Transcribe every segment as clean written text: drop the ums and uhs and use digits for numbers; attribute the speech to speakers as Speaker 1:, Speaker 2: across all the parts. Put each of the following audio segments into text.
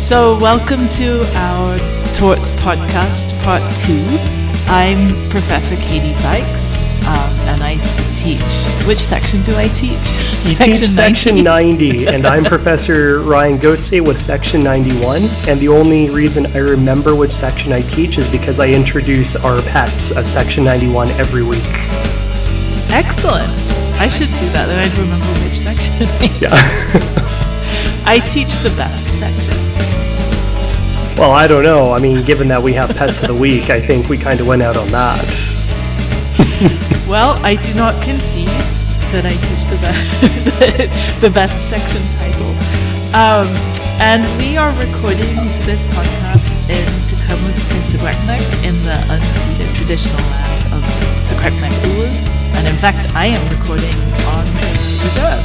Speaker 1: So welcome to our Torts podcast, part 2. I'm Professor Katie Sykes, and I teach. Which section do I teach?
Speaker 2: You teach section 90, and I'm Professor Ryan Goetze with section 91. And the only reason I remember which section I teach is because I introduce our pets at section 91 every week.
Speaker 1: Excellent. I should do that, then I'd remember which section I teach.
Speaker 2: Yeah.
Speaker 1: I teach the best section.
Speaker 2: Well, I don't know. I mean, given that we have Pets of the Week, I think we kind of went out on that.
Speaker 1: Well, I do not concede that I teach the best section title. And we are recording this podcast in Tecumseh, Secwepemc, in the unceded traditional lands of Secwepemc Ulu. And in fact, I am recording on the reserve.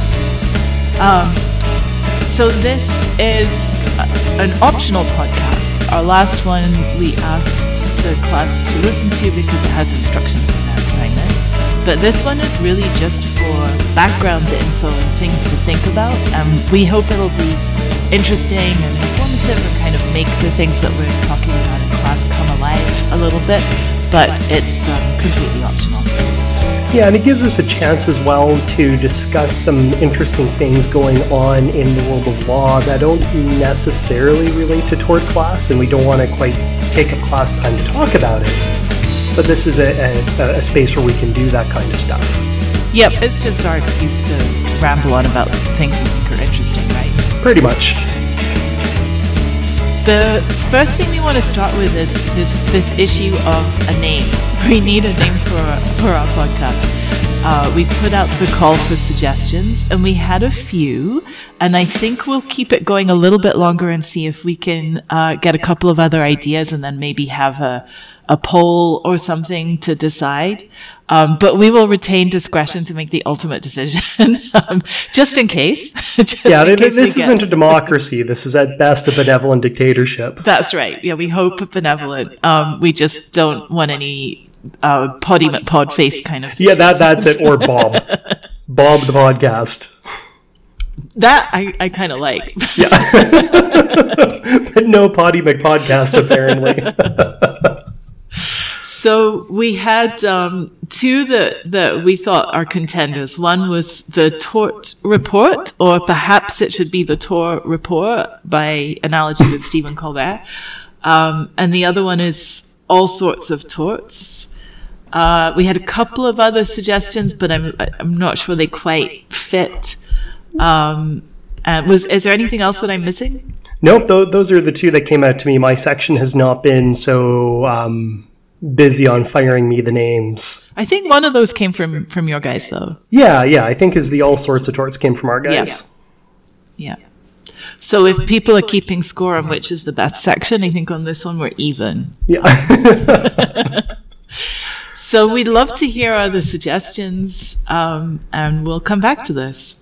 Speaker 1: So this is an optional podcast. Our last one we asked the class to listen to because it has instructions in that assignment. But this one is really just for background info and things to think about. We hope it'll be interesting and informative and kind of make the things that we're talking about in class come alive a little bit. But it's completely optional.
Speaker 2: Yeah, and it gives us a chance as well to discuss some interesting things going on in the world of law that don't necessarily relate to tort class, and we don't want to quite take up class time to talk about it. But this is a space where we can do that kind of stuff.
Speaker 1: Yep, it's just our excuse to ramble on about things we think are interesting, right?
Speaker 2: Pretty much.
Speaker 1: The first thing we want to start with is this issue of a name. We need a name for our podcast. We put out the call for suggestions, and we had a few, and I think we'll keep it going a little bit longer and see if we can get a couple of other ideas and then maybe have a poll or something to decide. But we will retain discretion to make the ultimate decision, just in case.
Speaker 2: This isn't a democracy. This is at best a benevolent dictatorship.
Speaker 1: That's right. Yeah, we hope benevolent. We just don't want any Poddy McPodface kind of thing.
Speaker 2: Yeah, that's it. Or Bob. Bob the podcast.
Speaker 1: That I kind of like.
Speaker 2: Yeah. But no Poddy McPodcast, apparently.
Speaker 1: So we had two that we thought are contenders. One was the Tort Report, or perhaps it should be the Tort Report by analogy with Stephen Colbert. And the other one is All Sorts of Torts. We had a couple of other suggestions, but I'm not sure they quite fit. Is there anything else that I'm missing?
Speaker 2: Nope, those are the two that came out to me. My section has not been so busy on firing me the names.
Speaker 1: I think one of those came from your guys, though.
Speaker 2: Yeah, I think is the All Sorts of Torts came from our guys.
Speaker 1: Yeah. So if people are keeping score on which is the best section, I think on this one we're even.
Speaker 2: Yeah.
Speaker 1: So we'd love to hear other suggestions, and we'll come back to this.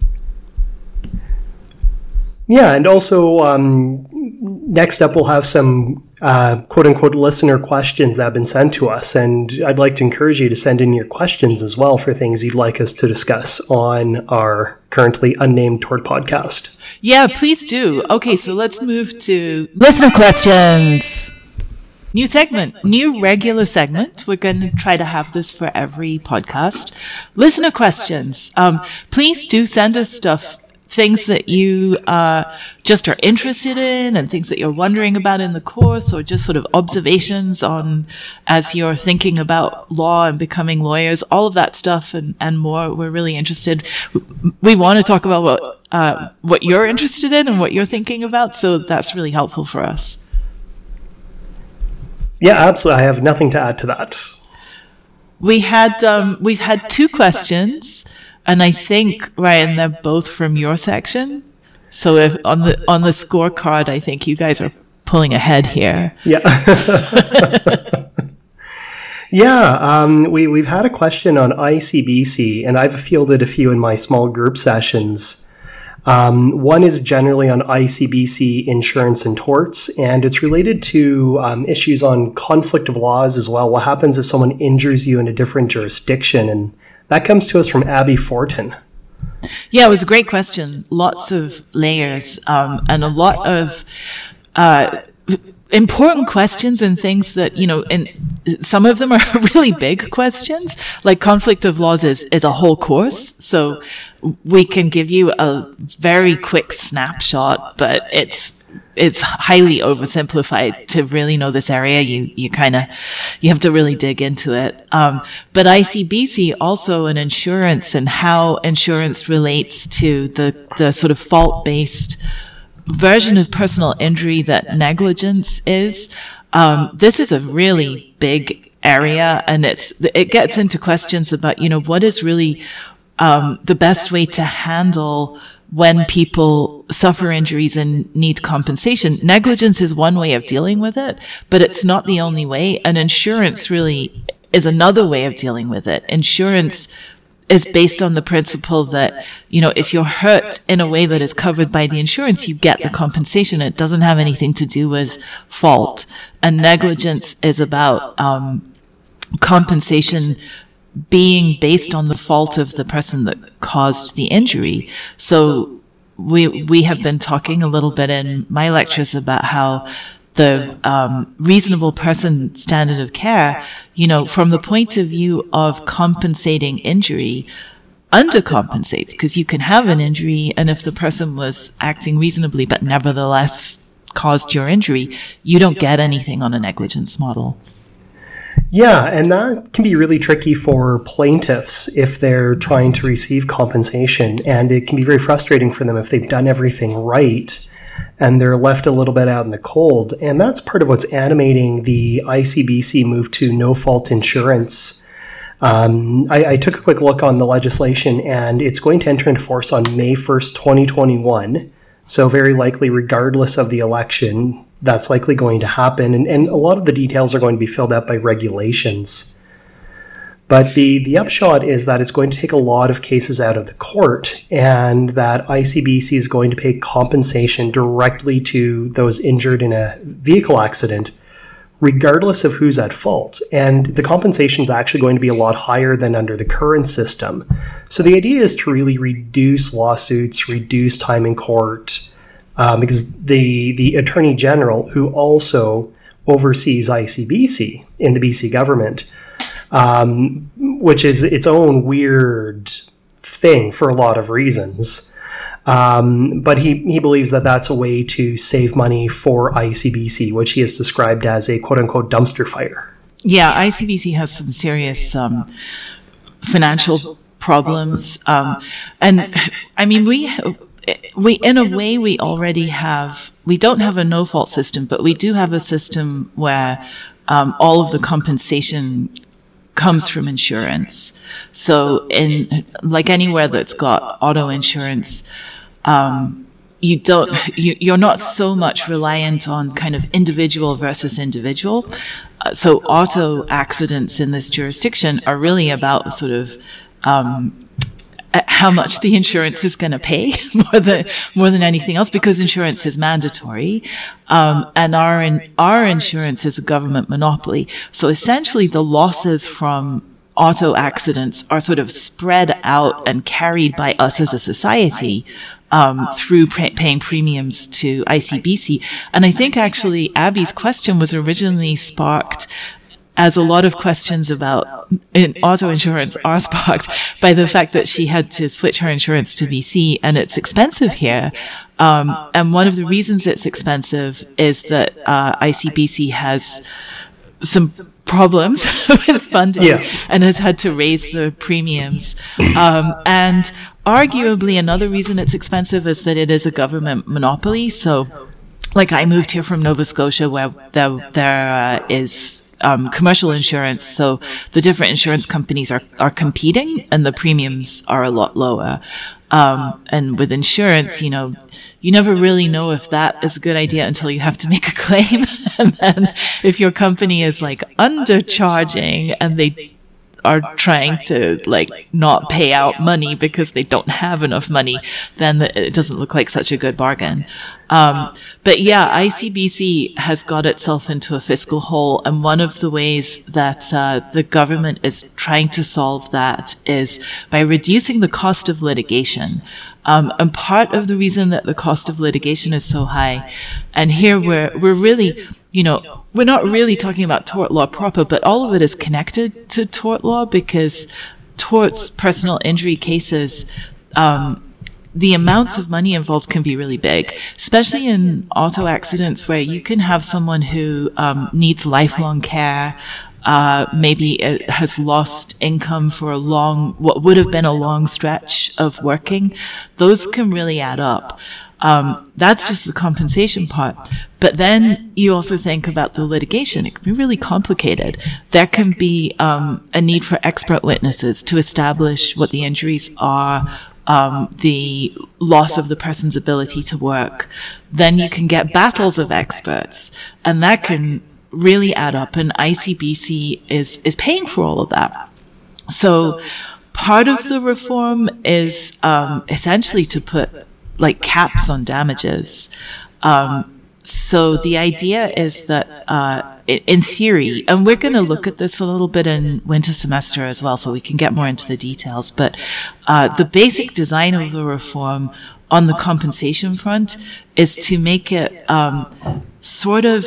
Speaker 2: Yeah, and also next up we'll have some quote-unquote listener questions that have been sent to us, and I'd like to encourage you to send in your questions as well for things you'd like us to discuss on our currently unnamed Tort podcast.
Speaker 1: Yeah, please do. Okay, so let's move to listener questions. New segment, new regular segment. We're going to try to have this for every podcast. Listener questions. Please do send us stuff. Things that you just are interested in and things that you're wondering about in the course, or just sort of observations on as you're thinking about law and becoming lawyers, all of that stuff and more. We're really interested. We want to talk about what you're interested in and what you're thinking about, so that's really helpful for us.
Speaker 2: Yeah, absolutely. I have nothing to add to that.
Speaker 1: We've had two questions. And I think, Ryan, they're both from your section. So if on the scorecard, I think you guys are pulling ahead here.
Speaker 2: Yeah. We've had a question on ICBC, and I've fielded a few in my small group sessions. One is generally on ICBC insurance and torts, and it's related to issues on conflict of laws as well. What happens if someone injures you in a different jurisdiction? And that comes to us from Abby Fortin.
Speaker 1: Yeah, it was a great question. Lots of layers, and a lot of important questions and things that, and some of them are really big questions. Like conflict of laws is a whole course. So we can give you a very quick snapshot, but it's highly oversimplified to really know this area. You have to really dig into it. But ICBC also in insurance and how insurance relates to the sort of fault-based version of personal injury that negligence is. This is a really big area, and it gets into questions about, what is really the best way to handle when people suffer injuries and need compensation. Negligence is one way of dealing with it, but it's not the only way. And insurance really is another way of dealing with it. Insurance is based on the principle that, if you're hurt in a way that is covered by the insurance, you get the compensation. It doesn't have anything to do with fault. And negligence is about compensation being based on the fault of the person that caused the injury. So we have been talking a little bit in my lectures about how the reasonable person standard of care, from the point of view of compensating injury, undercompensates, because you can have an injury, and if the person was acting reasonably but nevertheless caused your injury, you don't get anything on a negligence model.
Speaker 2: Yeah, and that can be really tricky for plaintiffs if they're trying to receive compensation, and it can be very frustrating for them if they've done everything right and they're left a little bit out in the cold. And that's part of what's animating the ICBC move to no-fault insurance. I took a quick look on the legislation, and it's going to enter into force on May 1st, 2021. So very likely, regardless of the election, that's likely going to happen. And a lot of the details are going to be filled out by regulations. But the upshot is that it's going to take a lot of cases out of the court, and that ICBC is going to pay compensation directly to those injured in a vehicle accident, regardless of who's at fault. And the compensation is actually going to be a lot higher than under the current system. So the idea is to really reduce lawsuits, reduce time in court, because the Attorney General, who also oversees ICBC in the BC government, which is its own weird thing for a lot of reasons. But he believes that that's a way to save money for ICBC, which he has described as a quote-unquote dumpster fire.
Speaker 1: Yeah, ICBC has some serious financial problems. And I mean, we in a way, we don't have a no-fault system, but we do have a system where all of the compensation comes from insurance. So in like anywhere that's got auto insurance, you're not so much reliant on kind of individual versus individual. So auto accidents in this jurisdiction are really about sort of how much the insurance is going to pay more than anything else, because insurance is mandatory, and our insurance is a government monopoly. So essentially, the losses from auto accidents are sort of spread out and carried by us as a society through paying premiums to ICBC. And I think actually Abby's question was originally sparked, as a lot of questions about auto insurance are sparked by the fact that she had to switch her insurance to BC, and it's expensive here. And one of the reasons it's expensive is that ICBC has some problems with funding and has had to raise the premiums. And arguably another reason it's expensive is that it is a government monopoly. So like I moved here from Nova Scotia where there is commercial insurance, so the different insurance companies are competing, and the premiums are a lot lower. And with insurance, you never really know if that is a good idea until you have to make a claim. And then if your company is like undercharging and they are trying to like not pay out money because they don't have enough money, then it doesn't look like such a good bargain. But yeah, ICBC has got itself into a fiscal hole, and one of the ways that the government is trying to solve that is by reducing the cost of litigation. And part of the reason that the cost of litigation is so high, and here we're really, we're not really talking about tort law proper, but all of it is connected to tort law, because torts, personal injury cases, the amounts of money involved can be really big, especially in auto accidents where you can have someone who needs lifelong care, maybe has lost income for what would have been a long stretch of working. Those can really add up. That's just the compensation part. But then you also think about the litigation. It can be really complicated. There can be a need for expert witnesses to establish what the injuries are, the loss of the person's ability to work. Then you can get battles of experts, and that can really add up, and ICBC is paying for all of that. So part of the reform is essentially to put like caps on damages. So the idea is that in theory, and we're going to look at this a little bit in winter semester as well, so we can get more into the details, but the basic design of the reform on the compensation front is to make it sort of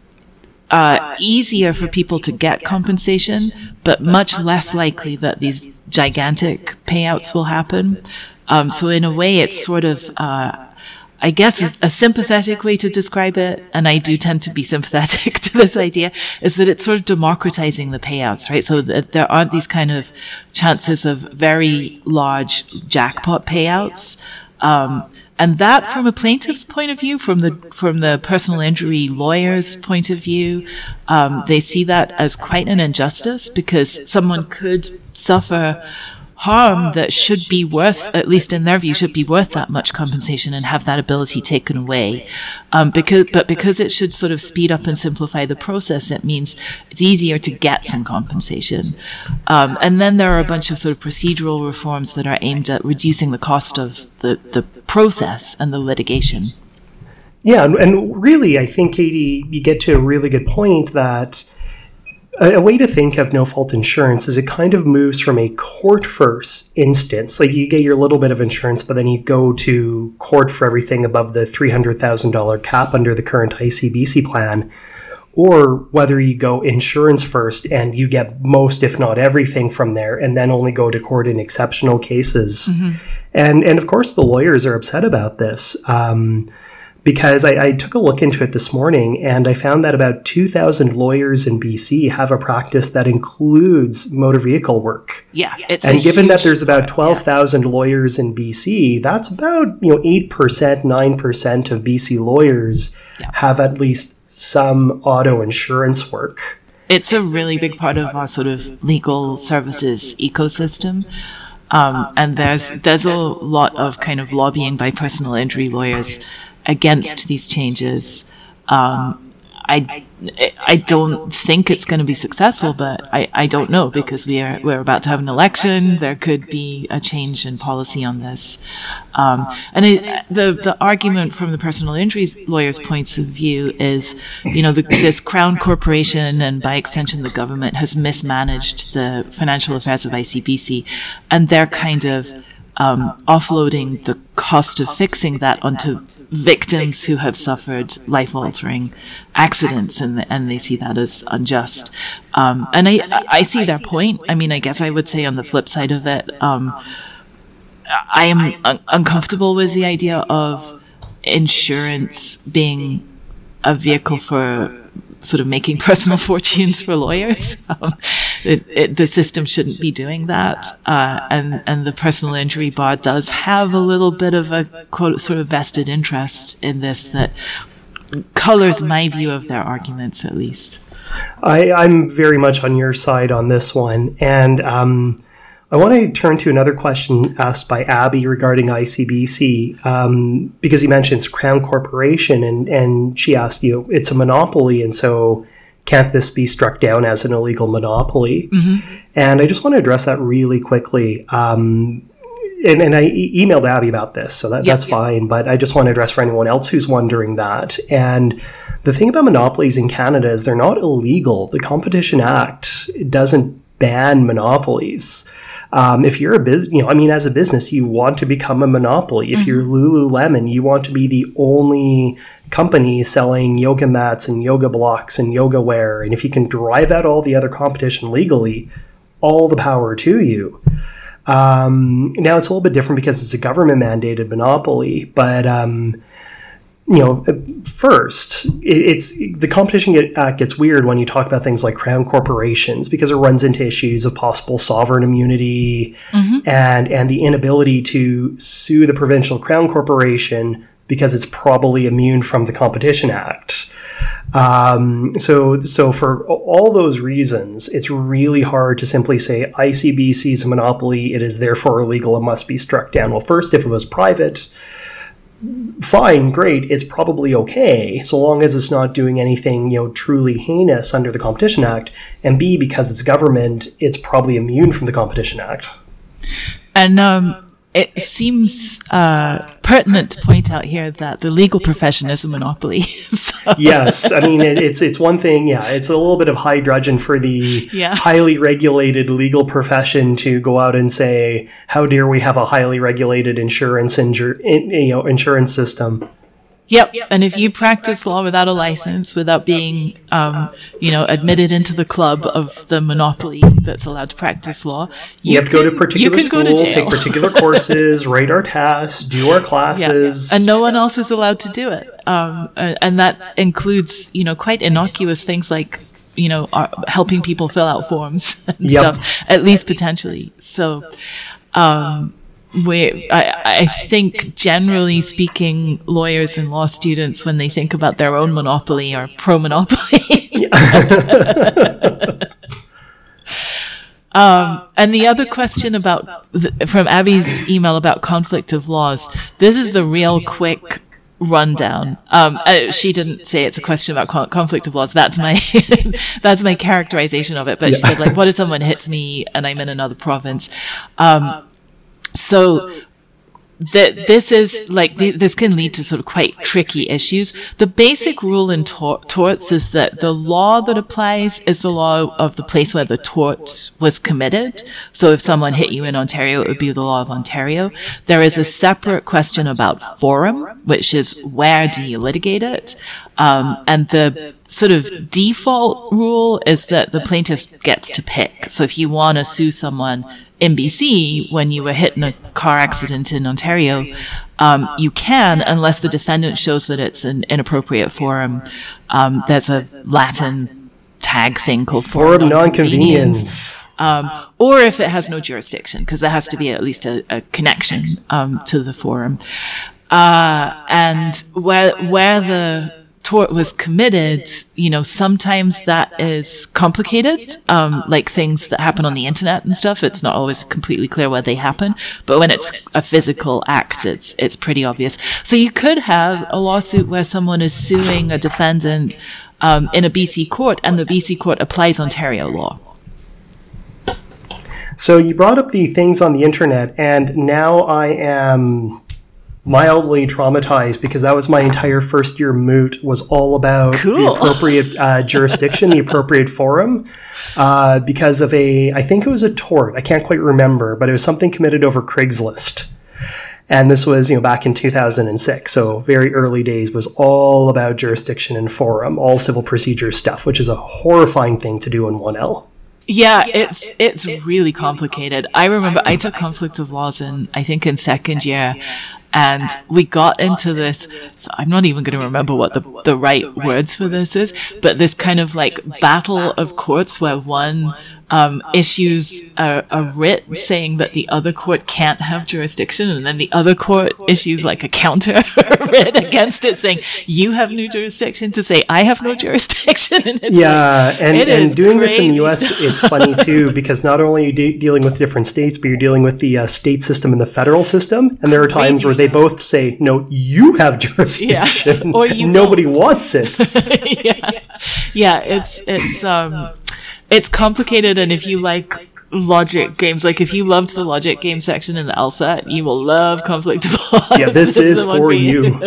Speaker 1: easier for people to get compensation, but much less likely that these gigantic payouts will happen. So in a way, it's sort of, I guess, a sympathetic way to describe it, and I do tend to be sympathetic to this idea, is that it's sort of democratizing the payouts, right? So that there aren't these kind of chances of very large jackpot payouts. And that, from a plaintiff's point of view, from the personal injury lawyer's point of view, they see that as quite an injustice, because someone could suffer harm that should be worth, at least in their view, should be worth that much compensation and have that ability taken away. Because it should sort of speed up and simplify the process, it means it's easier to get some compensation. And then there are a bunch of sort of procedural reforms that are aimed at reducing the cost of the process and the litigation.
Speaker 2: Yeah, and really, I think, Katie, you get to a really good point that a way to think of no-fault insurance is it kind of moves from a court-first instance. Like, you get your little bit of insurance, but then you go to court for everything above the $300,000 cap under the current ICBC plan, or whether you go insurance first and you get most, if not everything from there, and then only go to court in exceptional cases. Mm-hmm. And of course, the lawyers are upset about this. Because I took a look into it this morning, and I found that about 2,000 lawyers in BC have a practice that includes motor vehicle work.
Speaker 1: Yeah,
Speaker 2: and given that there's about 12,000 lawyers in BC, that's about 8%, 9% of BC lawyers have at least some auto insurance work.
Speaker 1: It's a really big part of our sort of legal services ecosystem. And there's a lot of kind of lobbying by personal injury lawyers against these changes. I don't think it's going to be successful, but I don't know, because we're about to have an election. There could be a change in policy on this. The argument from the personal injury lawyers' points of view is, this Crown Corporation, and by extension the government, has mismanaged the financial affairs of ICBC, and they're kind of offloading the cost of fixing that onto victims who have suffered life-altering accidents, and they see that as unjust. And I see their point. I mean, I guess I would say on the flip side of it, I am uncomfortable with the idea of insurance being a vehicle for sort of making personal fortunes for lawyers. The system shouldn't be doing that. And the personal injury bar does have a little bit of a quote, sort of vested interest in this that colors my view of their arguments, at least.
Speaker 2: I'm very much on your side on this one. And I want to turn to another question asked by Abby regarding ICBC, because you mentioned it's Crown Corporation, and she asked, it's a monopoly, and so can't this be struck down as an illegal monopoly? Mm-hmm. And I just want to address that really quickly. And I emailed Abby about this, so that's fine, but I just want to address for anyone else who's wondering that. And the thing about monopolies in Canada is they're not illegal. The Competition Act doesn't ban monopolies. If you're a business, as a business, you want to become a monopoly. If you're Lululemon, you want to be the only company selling yoga mats and yoga blocks and yoga wear. And if you can drive out all the other competition legally, all the power to you. Now it's a little bit different because it's a government mandated monopoly, but first, it's the Competition Act gets weird when you talk about things like crown corporations, because it runs into issues of possible sovereign immunity and the inability to sue the provincial crown corporation because it's probably immune from the Competition Act. So for all those reasons, it's really hard to simply say ICBC is a monopoly, it is therefore illegal, it must be struck down. Well, first, if it was private, fine, great, it's probably okay, so long as it's not doing anything, truly heinous under the Competition Act. And B, because it's government, it's probably immune from the Competition Act.
Speaker 1: And it seems pertinent to point out here that the legal profession is a monopoly. So.
Speaker 2: Yes, it's one thing. Yeah, it's a little bit of high dudgeon for the highly regulated legal profession to go out and say, "How dare we have a highly regulated insurance system?"
Speaker 1: Yep. And if you practice law without a license, without being, admitted into the club of the monopoly that's allowed to practice law,
Speaker 2: you have to go to particular school, take particular courses, write our tasks, do our classes.
Speaker 1: Yeah. And no one else is allowed to do it. And that includes, quite innocuous things like, helping people fill out forms and stuff, at least potentially. So, I think, generally speaking, lawyers and law students, when they think about their own monopoly, are pro-monopoly. And the other question from Abby's email about conflict of laws, this is the real quick rundown. She didn't say it's a question about conflict of laws. That's my that's my characterization of it. But she said, what if someone hits me and I'm in another province? So this is this can lead to sort of quite tricky issues. The basic rule in torts is that the law that applies is the law of the place where the tort was committed. So if someone hit you in Ontario, it would be the law of Ontario. There is a separate question about forum, which is where do you litigate it? And the sort of default rule is that the plaintiff gets to pick. So if you want to sue someone in BC when you were hit in a car accident in Ontario, you can, unless the defendant shows that it's an inappropriate forum. There's a Latin tag thing called forum non-conveniens. Or if it has no jurisdiction, because there has to be at least a connection to the forum. And where the tort was committed, sometimes that is complicated, like things that happen on the internet and stuff. It's not always completely clear where they happen, but when it's a physical act, it's pretty obvious. So you could have a lawsuit where someone is suing a defendant in a BC court, and the BC court applies Ontario law.
Speaker 2: So you brought up the things on the internet, and now I am mildly traumatized, because that was my entire first year moot, was all about the appropriate jurisdiction, the appropriate forum, because of I think it was a tort. I can't quite remember, but it was something committed over Craigslist. And this was, back in 2006. So very early days, was all about jurisdiction and forum, all civil procedure stuff, which is a horrifying thing to do in 1L.
Speaker 1: Yeah, it's really complicated. I remember I took conflict of laws in second year. And we got into this, so I'm not even going to remember what the right words for this is, but this kind of battle of courts where one issues a writ saying that the other court can't have jurisdiction, and then the other court issues a counter writ against it saying you have no jurisdiction to say I have no jurisdiction. And
Speaker 2: and doing this in the US, it's funny too, because not only are you dealing with different states, but you're dealing with the state system and the federal system, and there are times where they both say, no, you have jurisdiction, or nobody wants it.
Speaker 1: It's complicated, and if you like logic games, if you loved the logic game section in the LSAT, you will love conflict of laws.
Speaker 2: Yeah, this is for you.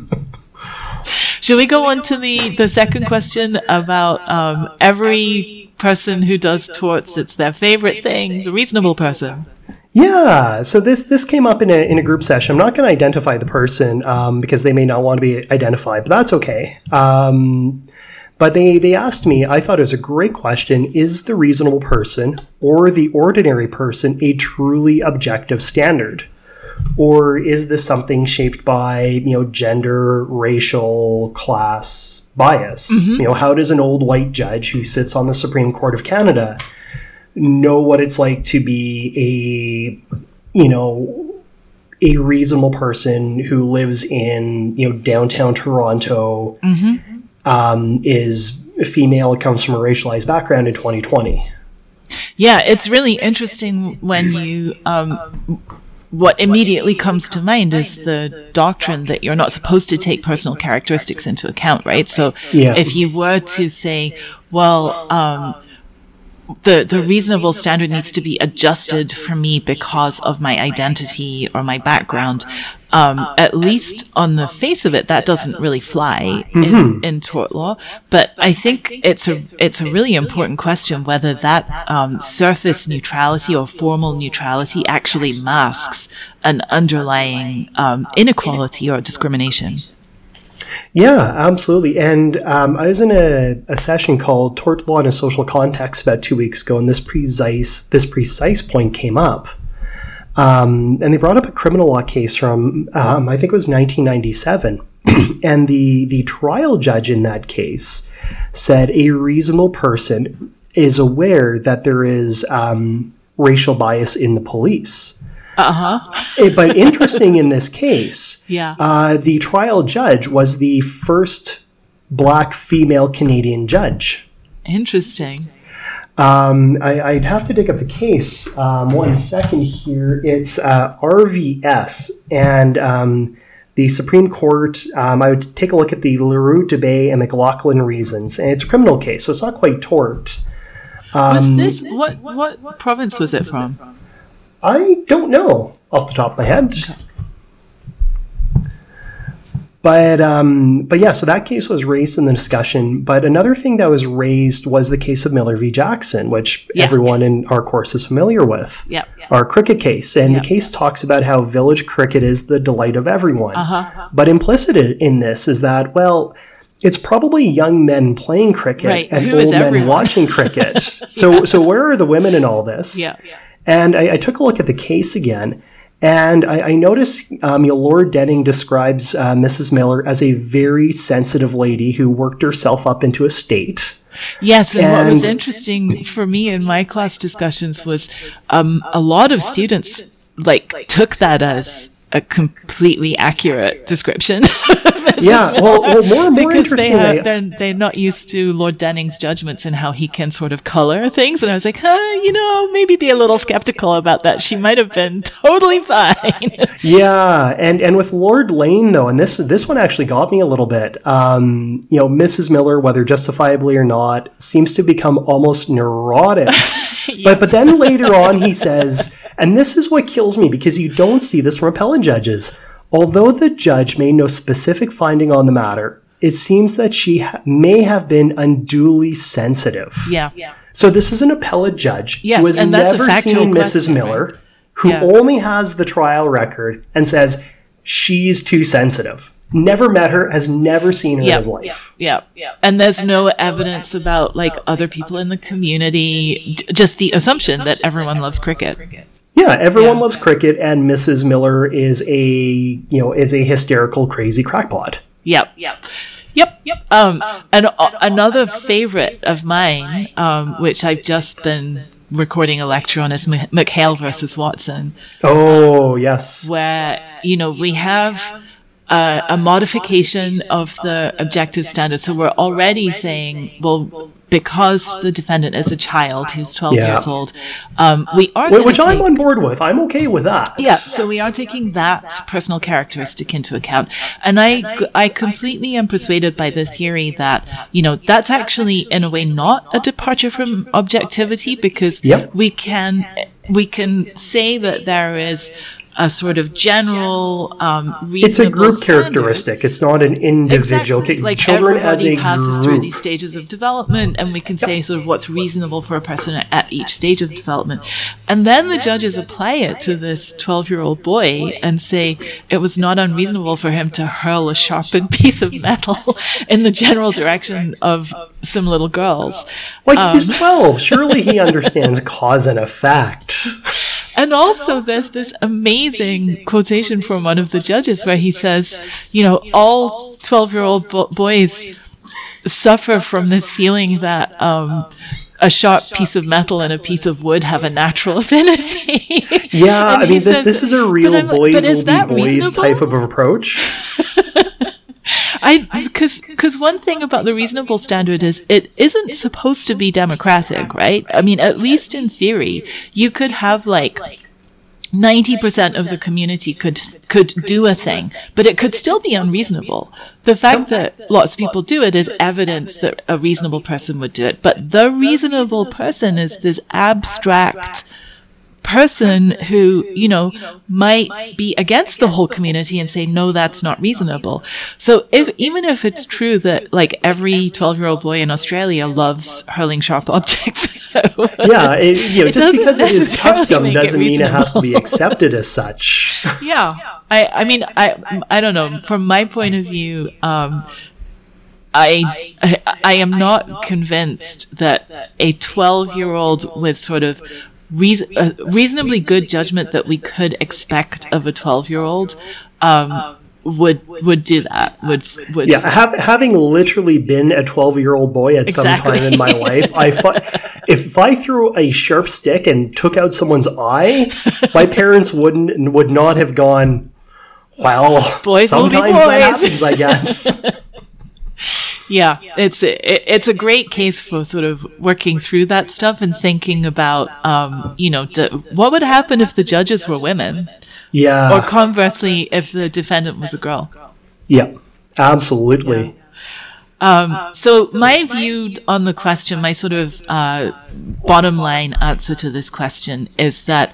Speaker 1: Should we go on to the second question about every person who does torts, it's their favorite thing, the reasonable person.
Speaker 2: Yeah, so this came up in a group session. I'm not going to identify the person because they may not want to be identified, but that's okay. But they asked me, I thought it was a great question, is the reasonable person or the ordinary person a truly objective standard? Or is this something shaped by, gender, racial, class bias?
Speaker 1: Mm-hmm.
Speaker 2: How does an old white judge who sits on the Supreme Court of Canada know what it's like to be a reasonable person who lives in, downtown Toronto, is female, comes from a racialized background in 2020?
Speaker 1: Yeah, it's really interesting when you... what immediately comes to mind is the doctrine that you're not supposed to take personal characteristics into account, right? So if you were to say, well, the reasonable standard needs to be adjusted for me because of my identity or my background, at least on the face of it, that doesn't really fly in tort law. But I think it's a really important question whether that surface neutrality or formal neutrality actually masks an underlying inequality or discrimination.
Speaker 2: Yeah, absolutely. And I was in a session called Tort Law in a Social Context about 2 weeks ago, and this precise point came up. And they brought up a criminal law case from, I think it was 1997. And the trial judge in that case said a reasonable person is aware that there is racial bias in the police. But interesting in this case, the trial judge was the first Black female Canadian judge.
Speaker 1: Interesting.
Speaker 2: I'd have to dig up the case. 1 second here. It's RVS, and the Supreme Court. I would take a look at the Leroux, Dubé, and McLaughlin reasons, and it's a criminal case, so it's not quite tort.
Speaker 1: Was this what province was it from?
Speaker 2: I don't know off the top of my head. Okay. But yeah, so that case was raised in the discussion. But another thing that was raised was the case of Miller v. Jackson, which everyone in our course is familiar with. Our cricket case. And the case talks about how village cricket is the delight of everyone. But implicit in this is that, well, it's probably young men playing cricket and old men watching cricket. So where are the women in all this? And I took a look at the case again, and I noticed Lord Denning describes Mrs. Miller as a very sensitive lady who worked herself up into a state.
Speaker 1: Yes, and what was interesting for me in my class discussions was a lot of students took that as a completely accurate description. More
Speaker 2: because
Speaker 1: they're not used to Lord Denning's judgments and how he can sort of color things. And I was like, maybe be a little skeptical about that. She might have been totally fine.
Speaker 2: And with Lord Lane though, and this one actually got me a little bit. Mrs. Miller, whether justifiably or not, seems to become almost neurotic. But then later on he says, and this is what kills me because you don't see this from appellate judges. Although the judge made no specific finding on the matter, it seems that she may have been unduly sensitive. So this is an appellate judge who has never seen Mrs. Miller, who only has the trial record and says she's too sensitive. Never met her, has never seen her in his life.
Speaker 1: And there's no evidence about other people in the community, just the assumption that everyone loves cricket.
Speaker 2: Everyone loves cricket, and Mrs. Miller is a hysterical, crazy crackpot.
Speaker 1: And another favorite of mine, which I've just been recording a lecture on, is McHale versus Watson.
Speaker 2: Oh, yes.
Speaker 1: Where, we have a modification of the objective standard. So we're already saying, well, because the defendant is a child who's 12 years old, we are
Speaker 2: which I'm on board with. I'm okay with that.
Speaker 1: So we are taking that personal characteristic into account. And I completely am persuaded by the theory that, that's actually in a way not a departure from objectivity, because we can say that there is a sort of general reasonable
Speaker 2: It's a group
Speaker 1: standard.
Speaker 2: characteristic. It's not an individual.
Speaker 1: Exactly. Like
Speaker 2: Children as
Speaker 1: everybody
Speaker 2: a
Speaker 1: passes through
Speaker 2: group.
Speaker 1: these stages of development, and we can say sort of what's reasonable for a person at each stage of development. And then the judges apply it to this 12-year-old boy and say it was not unreasonable for him to hurl a sharpened piece of metal in the general direction of some little girls.
Speaker 2: Like, he's 12. Surely he understands cause and effect.
Speaker 1: And also there's this amazing quotation from one of the judges where he says, you know, all 12-year-old boys suffer from this feeling that a sharp piece of metal and a piece of wood have a natural affinity.
Speaker 2: Yeah, I mean, this is a real boys will be boys
Speaker 1: reasonable?
Speaker 2: type of approach.
Speaker 1: Because one thing about the reasonable standard is it isn't supposed to be democratic, right? I mean, at least in theory, you could have like 90% of the community could do a thing, but it could still be unreasonable. The fact that lots of people do it is evidence that a reasonable person would do it. But the reasonable person is this abstract person who, you know, might be against the whole community and say, no, that's not reasonable. So even if it's true that like every 12-year-old boy in Australia loves hurling sharp objects,
Speaker 2: yeah, just because it is custom doesn't mean it has to be
Speaker 1: reasonable.
Speaker 2: accepted as such.
Speaker 1: Yeah. I mean, I don't know. From my point of view, I am not convinced that a 12-year-old with sort of reasonably good judgment that we could expect of a 12-year-old would do that. Would
Speaker 2: Yeah, having literally been a 12-year-old boy at some time in my life, if I threw a sharp stick and took out someone's eye, my parents would not have gone, well,
Speaker 1: boys will
Speaker 2: sometimes
Speaker 1: be boys.
Speaker 2: that happens, I guess.
Speaker 1: Yeah, it's a great case for sort of working through that stuff and thinking about, what would happen if the judges were women?
Speaker 2: Yeah.
Speaker 1: Or conversely, if the defendant was a girl.
Speaker 2: Yeah, absolutely.
Speaker 1: So my view on the question, my sort of bottom line answer to this question is that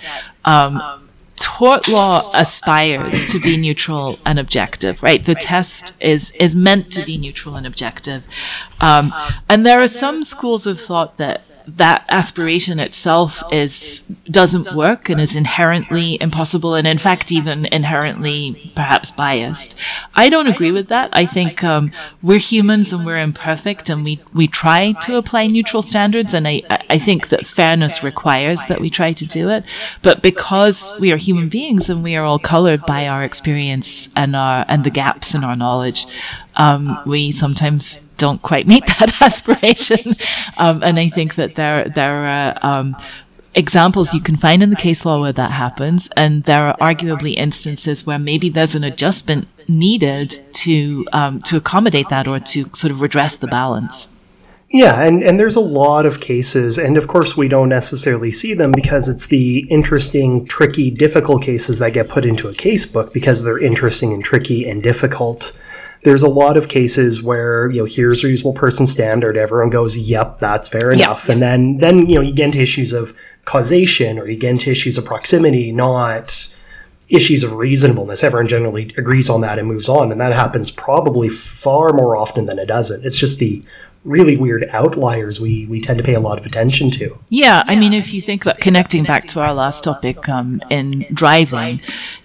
Speaker 1: tort law aspires to be neutral and objective, right? The test is meant to be neutral and objective. And there are some schools of thought that aspiration itself doesn't work and is inherently impossible and in fact even inherently perhaps biased. I don't agree with that. I think we're humans and we're imperfect and we try to apply neutral standards, and I think that fairness requires that we try to do it. But because we are human beings and we are all colored by our experience and the gaps in our knowledge, we sometimes don't quite meet that aspiration. And I think that there are examples you can find in the case law where that happens, and there are arguably instances where maybe there's an adjustment needed to accommodate that or to sort of redress the balance.
Speaker 2: Yeah, and there's a lot of cases, and of course we don't necessarily see them because it's the interesting, tricky, difficult cases that get put into a case book because they're interesting and tricky and difficult. There's a lot of cases where, here's a reasonable person standard. Everyone goes, yep, that's fair enough. And then you get into issues of causation or you get into issues of proximity, not issues of reasonableness. Everyone generally agrees on that and moves on. And that happens probably far more often than it doesn't. It's just the really weird outliers we tend to pay a lot of attention to.
Speaker 1: Yeah, I mean, if you think about connecting back to our last topic in driving,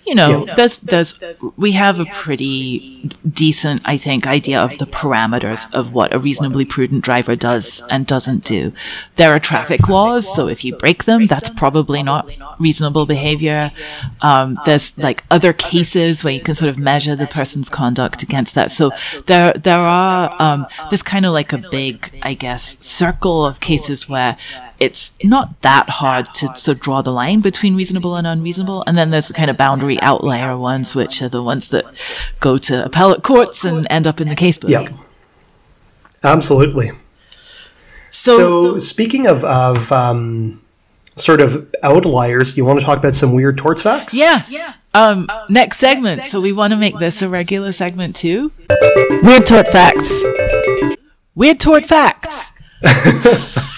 Speaker 1: we have a pretty decent, I think, idea of the parameters of what a reasonably prudent driver does and doesn't do. There are traffic laws, so if you break them, that's probably not reasonable behavior. There's like other cases where you can sort of measure the person's conduct against that. So there are there's kind of like a big, I guess, circle of cases where it's not that hard to sort of draw the line between reasonable and unreasonable. And then there's the kind of boundary outlier ones, which are the ones that go to appellate courts and end up in the casebook.
Speaker 2: Yeah, absolutely. So speaking of sort of outliers, you want to talk about some weird torts facts?
Speaker 1: Yes. Next segment. So we want to make this a regular segment too. Weird tort facts. Weird tort facts.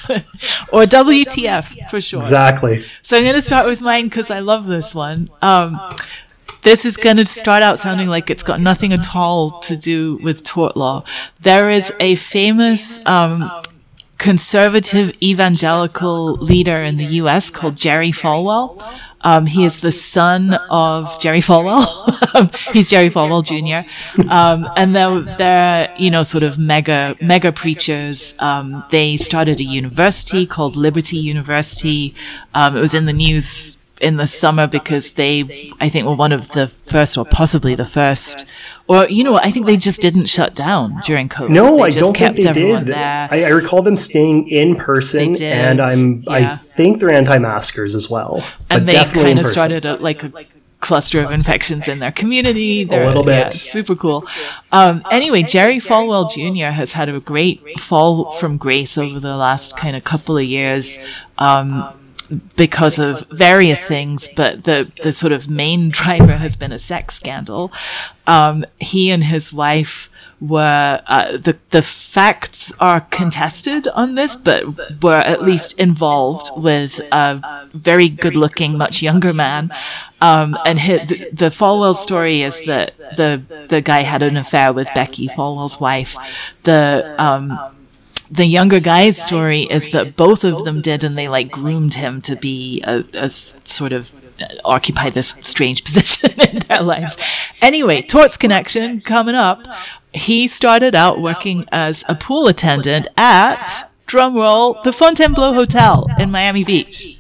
Speaker 1: Or WTF, for sure.
Speaker 2: Exactly.
Speaker 1: So I'm going to start with mine because I love this one. This is going to start out sounding like it's got nothing at all to do with tort law. There is a famous conservative evangelical leader in the U.S. called Jerry Falwell. He is the son of Jerry Falwell. He's Jerry Falwell Jr. And they're sort of mega preachers. They started a university called Liberty University. It was in the news in the summer because they, I think, were one of the first, or possibly the first, or I think they just didn't shut down during COVID.
Speaker 2: No,
Speaker 1: they
Speaker 2: I
Speaker 1: just
Speaker 2: don't
Speaker 1: kept
Speaker 2: think they
Speaker 1: everyone
Speaker 2: did.
Speaker 1: There.
Speaker 2: I recall them staying in person,
Speaker 1: They did,
Speaker 2: and I think they're anti-maskers as well.
Speaker 1: And
Speaker 2: but
Speaker 1: they
Speaker 2: definitely
Speaker 1: kind
Speaker 2: in
Speaker 1: of
Speaker 2: person.
Speaker 1: started a cluster of infections in their community.
Speaker 2: A little bit.
Speaker 1: Yeah, super cool. Anyway, Jerry Falwell Jr. has had a great fall from grace over the last kind of couple of years. Because of various things, but the sort of main driver has been a sex scandal. He and his wife were, the facts are contested on this, but were at least involved with a very good-looking, much younger man. And the Falwell story is that the guy had an affair with Becky, Falwell's wife. The younger guy's story is that both of them did, and they groomed him to be a sort of occupy this strange position in their lives. Anyway, Torts Connection coming up. He started out working as a pool attendant at, drumroll, the Fontainebleau Hotel in Miami Beach.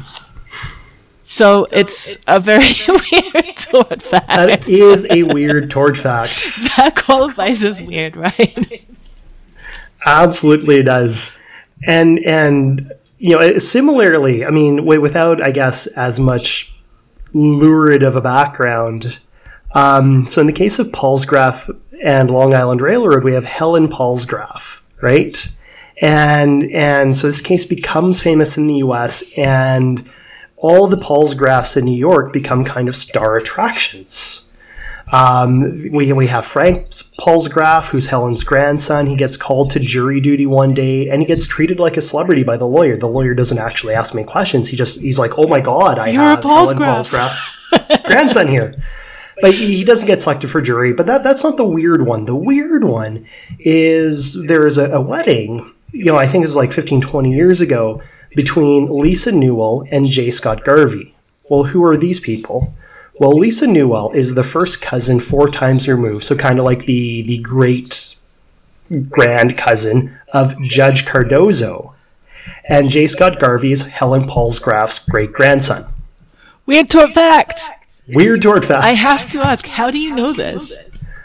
Speaker 1: So it's a very weird tort fact.
Speaker 2: That is a weird tort fact.
Speaker 1: That qualifies as weird, right?
Speaker 2: Absolutely it does. And similarly, I mean, without, I guess, as much lurid of a background. So in the case of Palsgraf and Long Island Railroad, we have Helen Palsgraf, right? And so this case becomes famous in the US, and all the Palsgrafs in New York become kind of star attractions. We have Frank Palsgraf, who's Helen's grandson. He gets called to jury duty one day, and he gets treated like a celebrity by the lawyer. The lawyer doesn't actually ask me questions. He's like, "Oh my God, I have Helen Palsgraf grandson here." But he doesn't get selected for jury. But that's not the weird one. The weird one is there is a wedding. I think it was 15, 20 years ago between Lisa Newell and J. Scott Garvey. Well, who are these people? Well, Lisa Newell is the first cousin 4 times removed, so kind of like the great grand cousin of Judge Cardozo. And J. Scott Garvey is Helen Palsgraf's great grandson.
Speaker 1: Weird tort fact.
Speaker 2: Weird tort fact.
Speaker 1: I have to ask, how do you know this?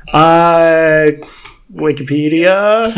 Speaker 2: Wikipedia.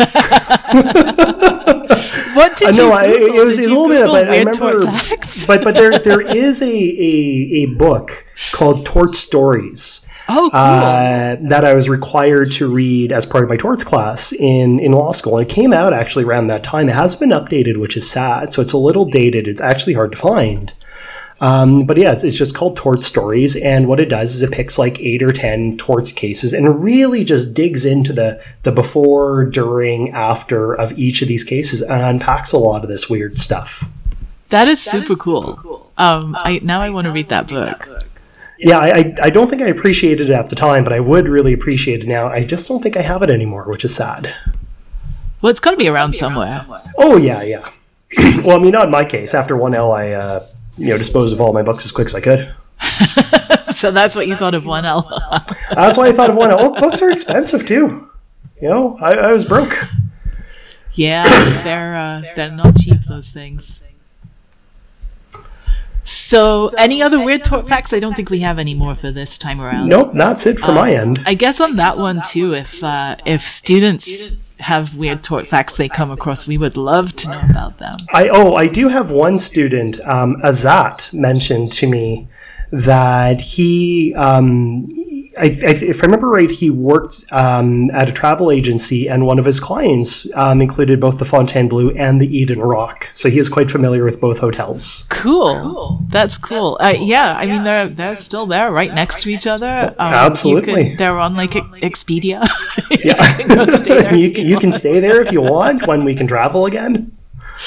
Speaker 1: What did you Google?
Speaker 2: It was a little bit, but I remember.
Speaker 1: Facts?
Speaker 2: But there is a book called Tort Stories.
Speaker 1: Oh, cool.
Speaker 2: That I was required to read as part of my torts class in law school. And it came out actually around that time. It hasn't been updated, which is sad. So it's a little dated. It's actually hard to find. But yeah, it's just called Tort Stories. And what it does is it picks 8 or 10 torts cases and really just digs into the before, during, after of each of these cases and unpacks a lot of this weird stuff.
Speaker 1: That is super cool. I want to read that book.
Speaker 2: Yeah, I don't think I appreciated it at the time, but I would really appreciate it now. I just don't think I have it anymore, which is sad.
Speaker 1: Well, it's got to be around somewhere.
Speaker 2: Oh, yeah. Well, I mean, not in my case. After 1L, I disposed of all my books as quick as I could.
Speaker 1: So that's what you thought of 1L.
Speaker 2: That's why I thought of 1L. Well, books are expensive, too. I was broke.
Speaker 1: Yeah, they're not cheap, those things. So, any other weird tort facts? I don't think we have any more for this time around.
Speaker 2: Nope, that's it for my end.
Speaker 1: I guess on that one too, if students have weird tort facts they come across, we would love to know about them.
Speaker 2: I do have one student, Azat, mentioned to me that he, if I remember right, he worked at a travel agency, and one of his clients included both the Fontainebleau and the Eden Rock. So he is quite familiar with both hotels.
Speaker 1: Cool. That's cool. Yeah, I mean, they're still there right next to each other.
Speaker 2: Absolutely.
Speaker 1: They're on Expedia.
Speaker 2: Yeah. You can stay there if you want when we can travel again.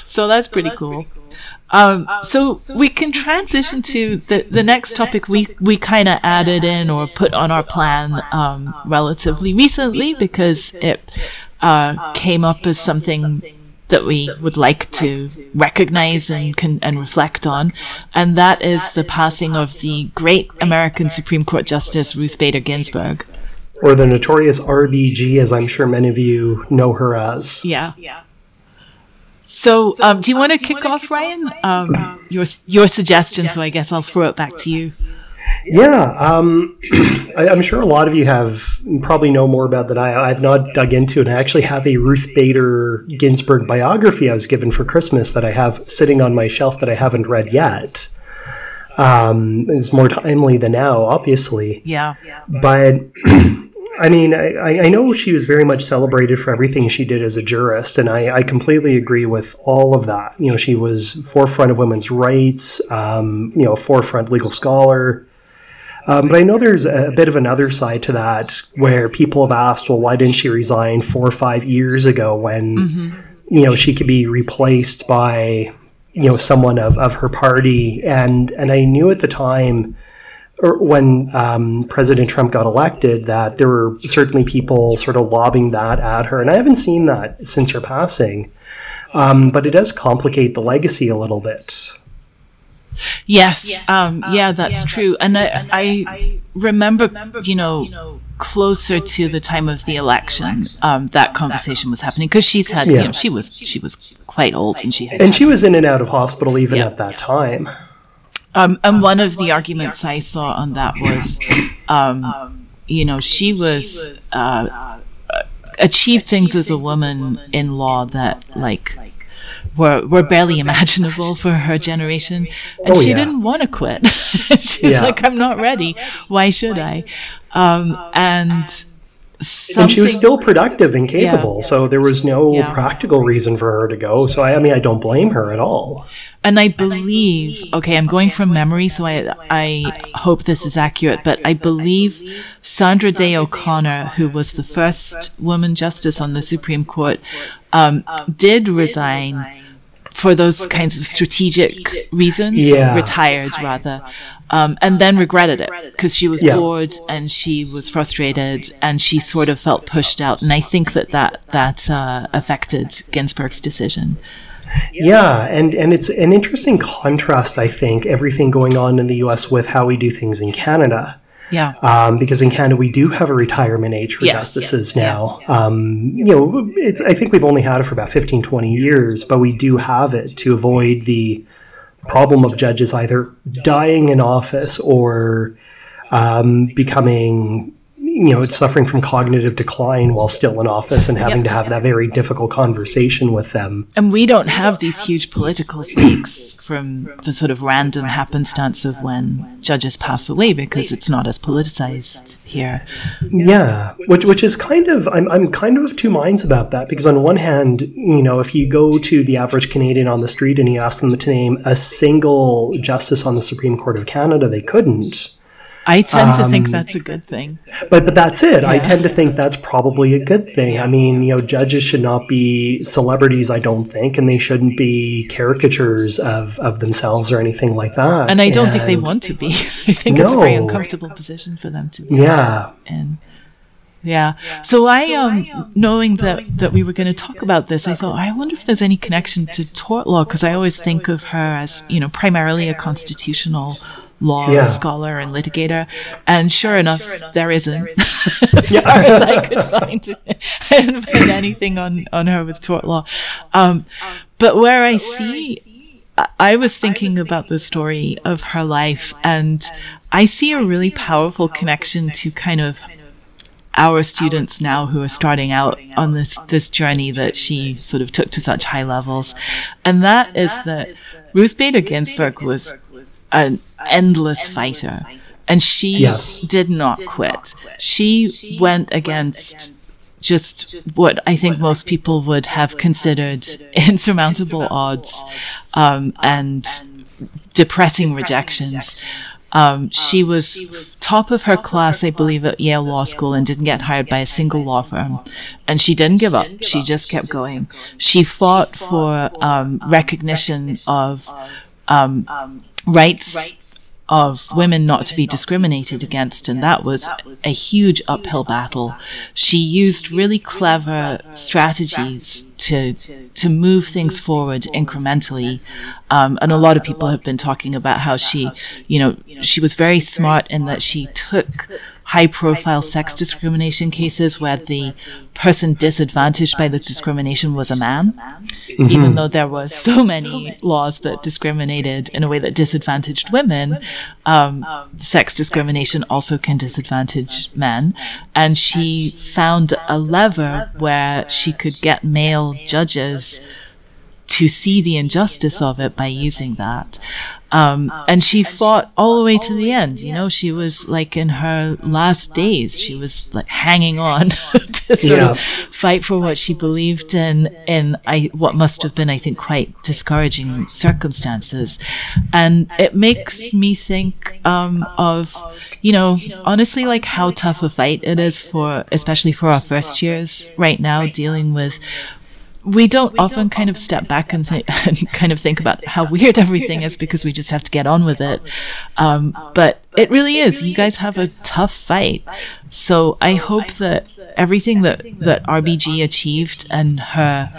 Speaker 1: So that's pretty cool. So we can transition to the next topic we kind of added in or put on our plan relatively recently because it came up as something that we would like to recognize and reflect on, and that is the passing of the great American Supreme Court Justice Ruth Bader Ginsburg.
Speaker 2: Or the notorious RBG, as I'm sure many of you know her as.
Speaker 1: Yeah. So, do you want to kick off, Ryan? Your suggestion, so I guess I'll throw it back to you.
Speaker 2: Yeah, I'm sure a lot of you have probably know more about that. I've not dug into it. I actually have a Ruth Bader Ginsburg biography I was given for Christmas that I have sitting on my shelf that I haven't read yet. It's more timely than now, obviously.
Speaker 1: Yeah.
Speaker 2: But I mean, I know she was very much celebrated for everything she did as a jurist, and I completely agree with all of that. You know, she was forefront of women's rights, forefront legal scholar. But I know there's a bit of another side to that where people have asked, well, why didn't she resign 4 or 5 years ago when, she could be replaced by, someone of her party. And I knew at the time, or when President Trump got elected, that there were certainly people sort of lobbing that at her. And I haven't seen that since her passing. But it does complicate the legacy a little bit.
Speaker 1: Yes. That's true. And I remember, closer to the time of the election, that conversation was happening because she's had, she was quite old and she
Speaker 2: was in and out of hospital even at that time.
Speaker 1: And one of the arguments I saw on that was, she was achieved things as a woman in law that were barely imaginable for her generation, and she didn't want to quit. She's like, I'm not ready. Why should I? And
Speaker 2: she was still productive and capable, so there was no practical reason for her to go. So I don't blame her at all.
Speaker 1: And I believe, I'm going from memory, so I hope this is accurate, but I believe Sandra Day O'Connor, who was the first woman justice on the Supreme Court, did resign for those kinds of strategic reasons, retired rather, and then regretted it because she was bored and she was frustrated and she sort of felt pushed out. And I think that affected Ginsburg's decision.
Speaker 2: Yeah, and it's an interesting contrast, I think, everything going on in the U.S. with how we do things in Canada.
Speaker 1: Yeah.
Speaker 2: Because in Canada, we do have a retirement age for justices now. I think we've only had it for about 15, 20 years, but we do have it to avoid the problem of judges either dying in office or becoming, it's suffering from cognitive decline while still in office and having to have that very difficult conversation with them.
Speaker 1: And we don't have these huge political stakes from the sort of random happenstance of when judges pass away because it's not as politicized here.
Speaker 2: Yeah, which is kind of, I'm kind of two minds about that because on one hand, if you go to the average Canadian on the street and you ask them to name a single justice on the Supreme Court of Canada, they couldn't.
Speaker 1: I tend to think that's a good thing.
Speaker 2: But that's it. Yeah. I tend to think that's probably a good thing. I mean, judges should not be celebrities, I don't think, and they shouldn't be caricatures of themselves or anything like that.
Speaker 1: And I don't think they want to be. I think it's a very uncomfortable position for them to be.
Speaker 2: Yeah.
Speaker 1: So I, knowing that we were going to talk about this, I thought, I wonder if there's any connection to tort law, because I always think of her as, primarily a constitutional law scholar and litigator, and sure enough, there isn't. As far as I could find, I didn't find anything on her with tort law. But where I was thinking about the story of her life, and I see a really powerful connection to kind of our students now who are starting out on this journey that she sort of took to such high levels, and that is that Ruth Bader Ginsburg was an endless fighter, and she did not quit. She went against just what I think most people would have considered insurmountable odds and depressing rejections. She was top of her class, I believe, at Yale Law School and didn't get hired by a single law firm. And she didn't give up. She just kept going. She fought for recognition of rights of women not to be discriminated against, and that was a huge uphill battle. She used really clever strategies to move things forward incrementally, and a lot of people have been talking about how she was very smart in that she took high-profile sex discrimination cases where the person disadvantaged by the discrimination was a man, even though there was so many laws that discriminated in a way that disadvantaged women. Sex discrimination also can disadvantage men, and she found a lever where she could get male judges to see the injustice of it by using that. And she fought all the way to the end. She was like in her last days, she was like hanging on to sort of fight for what she believed in what must have been, I think, quite discouraging circumstances. And it makes me think of, honestly, like how tough a fight it is especially for our first years right now, dealing with. We don't often kind of step back and think about how weird everything is because we just have to get on with it. But it really is. You guys have a tough fight. So I hope that everything that RBG achieved and her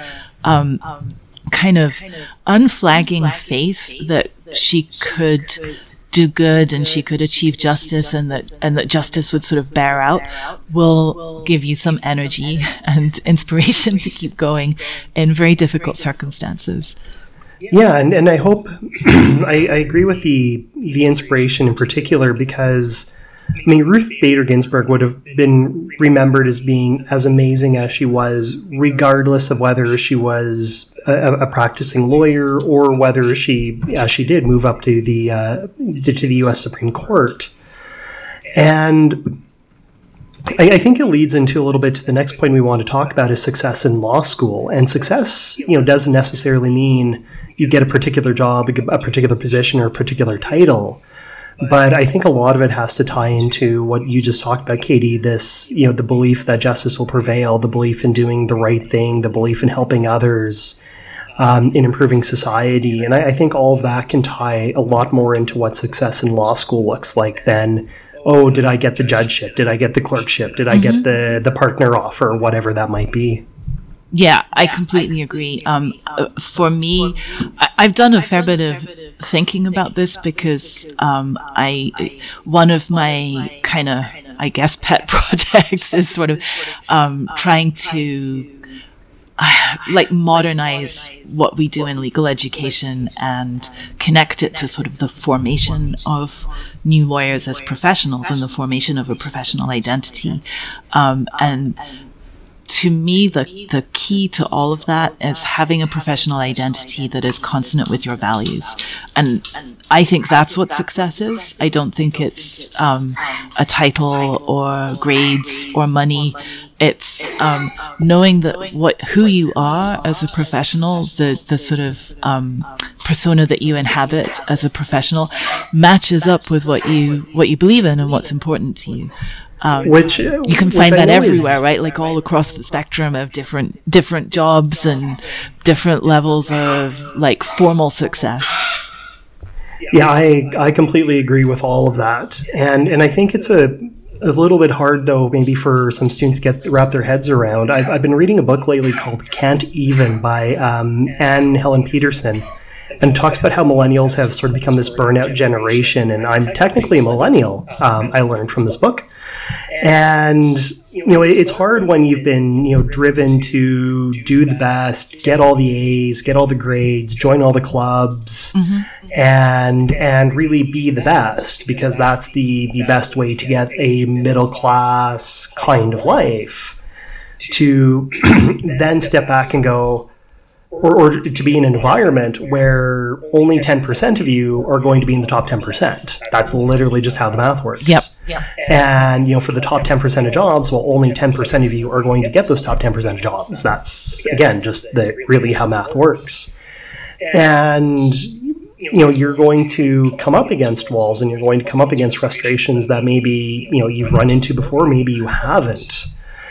Speaker 1: kind of unflagging faith that she could do good and she could achieve justice, and that justice would sort of bear out, will give you some energy and inspiration to keep going in very difficult circumstances.
Speaker 2: Yeah, and I hope I agree with the inspiration in particular, because Ruth Bader Ginsburg would have been remembered as being as amazing as she was, regardless of whether she was a practicing lawyer or whether she, as she did, move up to the U.S. Supreme Court. And I think it leads into a little bit to the next point we want to talk about, is success in law school. And success, doesn't necessarily mean you get a particular job, a particular position, or a particular title. But I think a lot of it has to tie into what you just talked about, Katie, this, the belief that justice will prevail, the belief in doing the right thing, the belief in helping others, in improving society. And I think all of that can tie a lot more into what success in law school looks like than, oh, did I get the judgeship? Did I get the clerkship? Did I get the partner offer? Whatever that might be.
Speaker 1: Yeah, I completely agree. For me, I've done a fair bit of thinking about this because one of my kind of, I guess, pet projects is sort of trying to modernize what we do in legal education and connect it to sort of the formation of new lawyers as professionals and the formation of a professional identity. And to me, the key to all of that is having a professional identity that is consonant with your values. And I think that's what success is. I don't think it's a title or grades or money. It's knowing that who you are as a professional, the sort of persona that you inhabit as a professional, matches up with what you believe in and what's important to you.
Speaker 2: Which
Speaker 1: you can find that everywhere, right? Like all across the spectrum of different jobs and different levels of like formal success.
Speaker 2: Yeah, I completely agree with all of that, and I think it's a little bit hard though, maybe for some students to wrap their heads around. I've been reading a book lately called Can't Even by Anne Helen Peterson. And talks about how millennials have sort of become this burnout generation. And I'm technically a millennial, I learned from this book. And, it's hard when you've been, driven to do the best, get all the A's, get all the grades, join all the clubs, and really be the best, because that's the best way to get a middle class kind of life. To then step back and go, or to be in an environment where only 10% of you are going to be in the top 10%. That's literally just how the math works.
Speaker 1: Yep.
Speaker 2: And, for the top 10% of jobs, well, only 10% of you are going to get those top 10% of jobs. That's, again, just really how math works. And you're going to come up against walls, and you're going to come up against frustrations that maybe, you've run into before, maybe you haven't.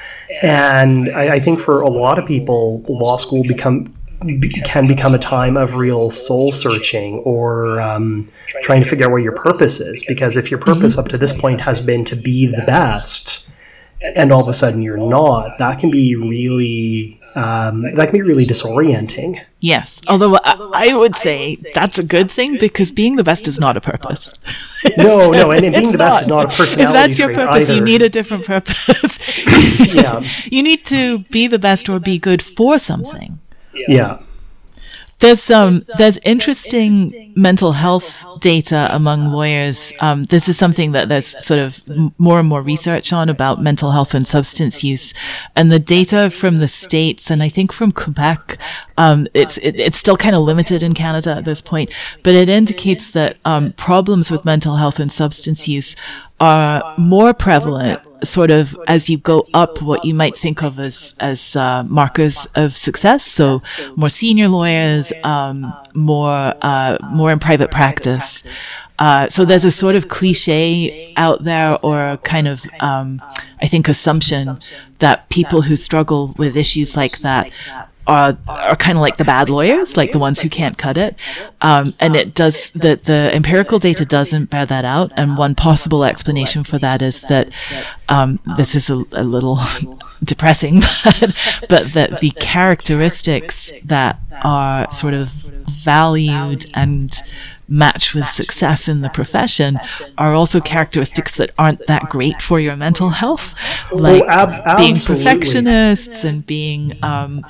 Speaker 2: And I think for a lot of people, law school can become a time of real soul searching, or trying to figure out what your purpose is. Because if your purpose up to this point has been to be the best, and all of a sudden you're not, that can be really disorienting.
Speaker 1: Yes, although I would say that's a good thing, because being the best is not a purpose.
Speaker 2: No, and being the best is not a personality
Speaker 1: If that's your
Speaker 2: trait
Speaker 1: purpose,
Speaker 2: either.
Speaker 1: you need a different purpose.
Speaker 2: Yeah.
Speaker 1: You need to be the best or be good for something.
Speaker 2: Yeah.
Speaker 1: There's interesting mental health data among lawyers. This is something that there's sort of more and more research on about mental health and substance use, and the data from the States, and I think from Quebec, it's still kind of limited in Canada at this point, but it indicates that problems with mental health and substance use are more prevalent sort of as you go up what you might think of as markers of success. So more senior lawyers, more in private practice. So there's a sort of cliche out there, or kind of, I think, assumption that people who struggle with issues like that are kind of like the bad lawyers, like the ones who can't cut it. And it does, the empirical data doesn't bear that out. And one possible explanation for that is that, this is a little depressing, but that the characteristics that are sort of valued and match with success in the profession are also characteristics that aren't that great for your mental health, like being perfectionists and being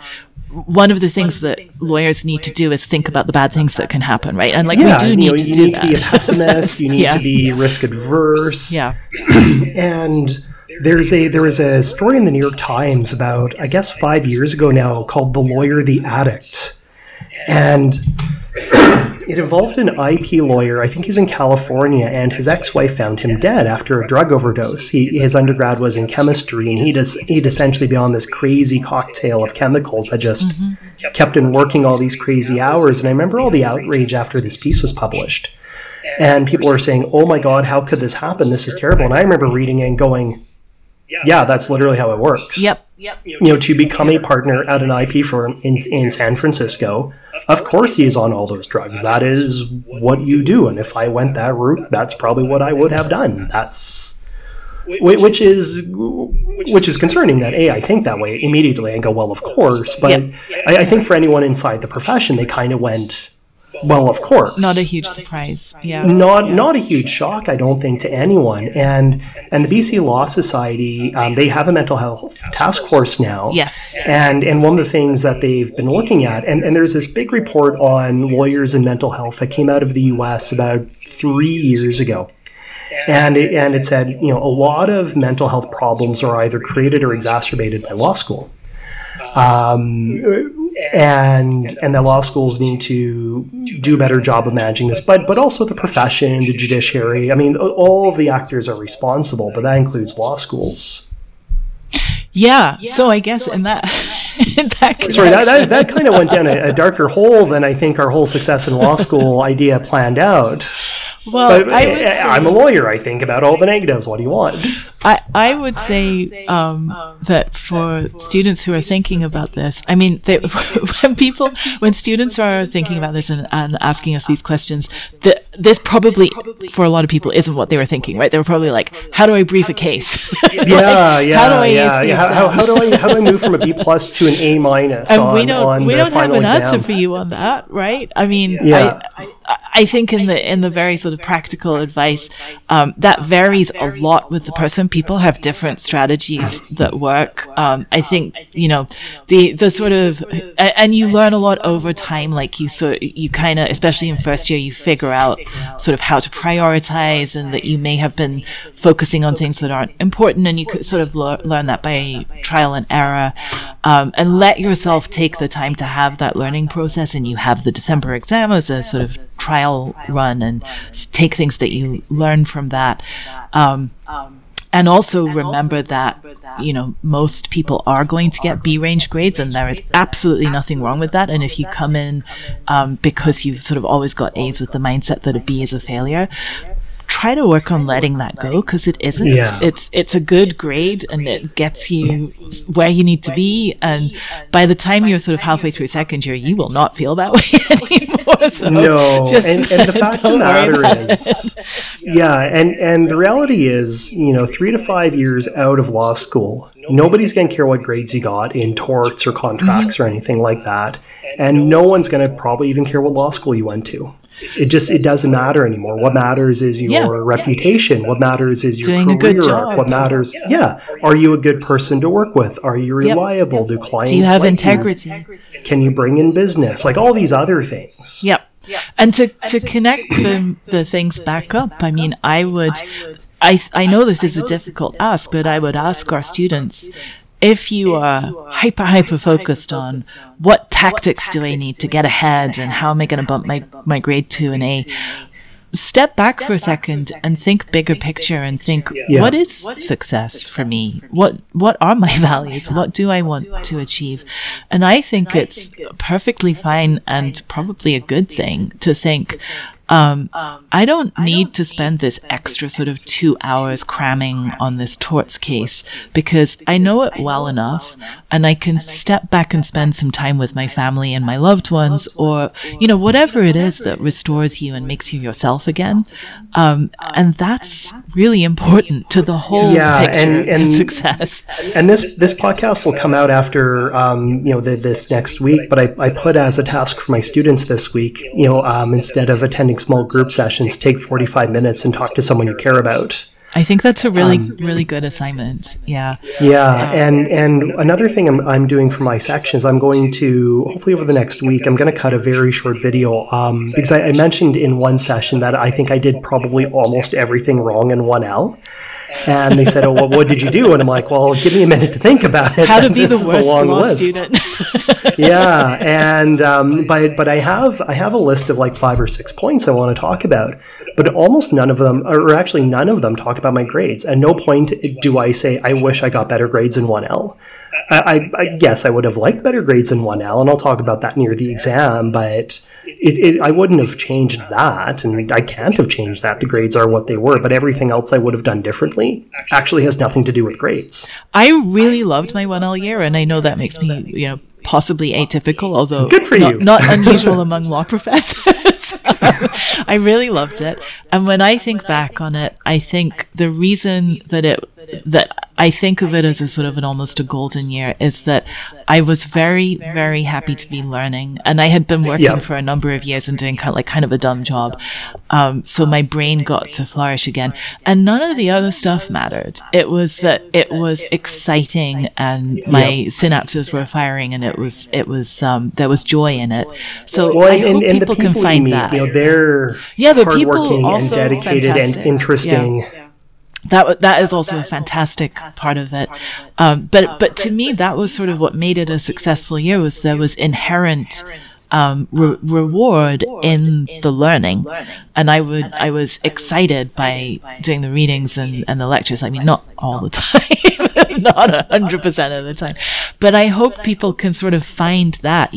Speaker 1: one of the things that lawyers need to do is think about the bad things that can happen, right? And like, we do need to do that.
Speaker 2: You need to be a pessimist. You need to be risk adverse.
Speaker 1: Yeah.
Speaker 2: And there was a story in the New York Times about, I guess, 5 years ago now, called "The Lawyer, the Addict," and it involved an IP lawyer. I think he's in California, and his ex-wife found him dead after a drug overdose. His undergrad was in chemistry, and he'd essentially been on this crazy cocktail of chemicals that just kept him working all these crazy hours. And I remember all the outrage after this piece was published. And people were saying, "Oh my God, how could this happen? This is terrible." And I remember reading it and going, yeah, that's literally how it works.
Speaker 1: Yep.
Speaker 2: To become a partner at an IP firm in San Francisco, of course he is on all those drugs. That is what you do. And if I went that route, that's probably what I would have done. That's which is concerning that I think that way immediately and go, well, of course. But I think for anyone inside the profession, they kind of went, well, of course.
Speaker 1: Not a huge surprise. Yeah.
Speaker 2: Not a huge shock, I don't think, to anyone. And the BC Law Society, they have a mental health task force now.
Speaker 1: Yes.
Speaker 2: And one of the things that they've been looking at, and there's this big report on lawyers and mental health that came out of the US about 3 years ago. And it said, a lot of mental health problems are either created or exacerbated by law school. And the law schools need to do a better job of managing this, but also the profession, the judiciary. I mean, all of the actors are responsible, but that includes law schools.
Speaker 1: Yeah. So I guess in that
Speaker 2: sorry, that kind of went down a darker hole than I think our whole success in law school idea planned out.
Speaker 1: Well,
Speaker 2: but I'm a lawyer. I think about all the negatives. What do you want?
Speaker 1: I would say that for students who are thinking about this, I mean, when students are thinking about this and asking us these questions, this probably for a lot of people isn't what they were thinking, right? They were probably like, "How do I brief a case?" How do
Speaker 2: I move from a B+ to an A-
Speaker 1: and we don't have an
Speaker 2: exam?
Speaker 1: answer for you on that, right? I mean, I think in the very sort of practical advice, that varies a lot with the person. People have different strategies that work. I think, the sort of, and you learn a lot over time, like you kind of, especially in first year, you figure out sort of how to prioritize, and that you may have been focusing on things that aren't important, and you could sort of learn that by trial and error, and let yourself take the time to have that learning process. And you have the December exam as a sort of trial run, and take things that you learn from that. And also remember that, most people are going to get B range grades, and there is absolutely nothing wrong with that. And if you come in because you've sort of always got A's with the mindset that a B is a failure, try to work on letting that go, because it isn't. Yeah. It's a good grade, and it gets you where you need to be. And by the time you're sort of halfway through second year, you will not feel that way anymore. So
Speaker 2: no, and the fact of the matter is, and the reality is, 3 to 5 years out of law school, nobody's going to care what grades you got in torts or contracts or anything like that, and no one's going to probably even care what law school you went to. It doesn't matter anymore. What matters is your reputation. What matters is your
Speaker 1: doing
Speaker 2: career
Speaker 1: a good job.
Speaker 2: What matters, are you a good person to work with? Are you reliable? Do clients
Speaker 1: do you have
Speaker 2: like
Speaker 1: integrity?
Speaker 2: You? Can you bring in business? Like all these other things.
Speaker 1: Yep. And to connect the things back up, I mean, I know this is a difficult ask, but I would ask our students, if you are hyper focused on what tactics do I need to get ahead and how am I going to bump my grade to an A, step back for a second and think bigger picture and think, what is success for me? What are my values? What do I want to achieve? And I think it's perfectly fine and probably a good thing to think, I don't need to spend this extra sort of 2 hours cramming on this torts case, because I know it well enough, and I can step back and spend some time with my family and my loved ones, or, whatever it is that restores you and makes you yourself again. And that's really important to the whole picture of success.
Speaker 2: And this podcast will come out after, this next week, but I put as a task for my students this week, instead of attending small group sessions, take 45 minutes and talk to someone you care about.
Speaker 1: I think that's a really good assignment. Yeah.
Speaker 2: And another thing I'm doing for my section is I'm going to, hopefully over the next week, I'm going to cut a very short video, because I mentioned in one session that I think I did probably almost everything wrong in 1L. And they said, "Oh, well, what did you do?" And I'm like, "Well, give me a minute to think about it."
Speaker 1: How to be the worst law student.
Speaker 2: But I have a list of like 5 or 6 points I want to talk about, but almost none of them, or actually none of them, talk about my grades. At no point do I say I wish I got better grades in 1L. Yes, I would have liked better grades in 1L, and I'll talk about that near the exam, but I wouldn't have changed that, and I can't have changed that. The grades are what they were, but everything else I would have done differently actually has nothing to do with grades.
Speaker 1: I really loved my 1L year, and I know that makes me, possibly atypical, although
Speaker 2: good for you.
Speaker 1: Not unusual among law professors. I really loved it. And when I think back on it, I think the reason that I think of it as a sort of almost a golden year is that I was very, very happy to be learning. And I had been working for a number of years and doing kind of a dumb job. So my brain got to flourish again. And none of the other stuff mattered. It was that it was exciting and my synapses were firing, and it was there was joy in it. So I hope people can find that.
Speaker 2: They're hardworking and dedicated and interesting.
Speaker 1: That is also a fantastic part of it. But to me, that was sort of what made it a successful year, was there was inherent reward in the learning. And I was excited by doing the readings and the lectures. I mean, not all the time, not 100% of the time, but I hope people can sort of find that,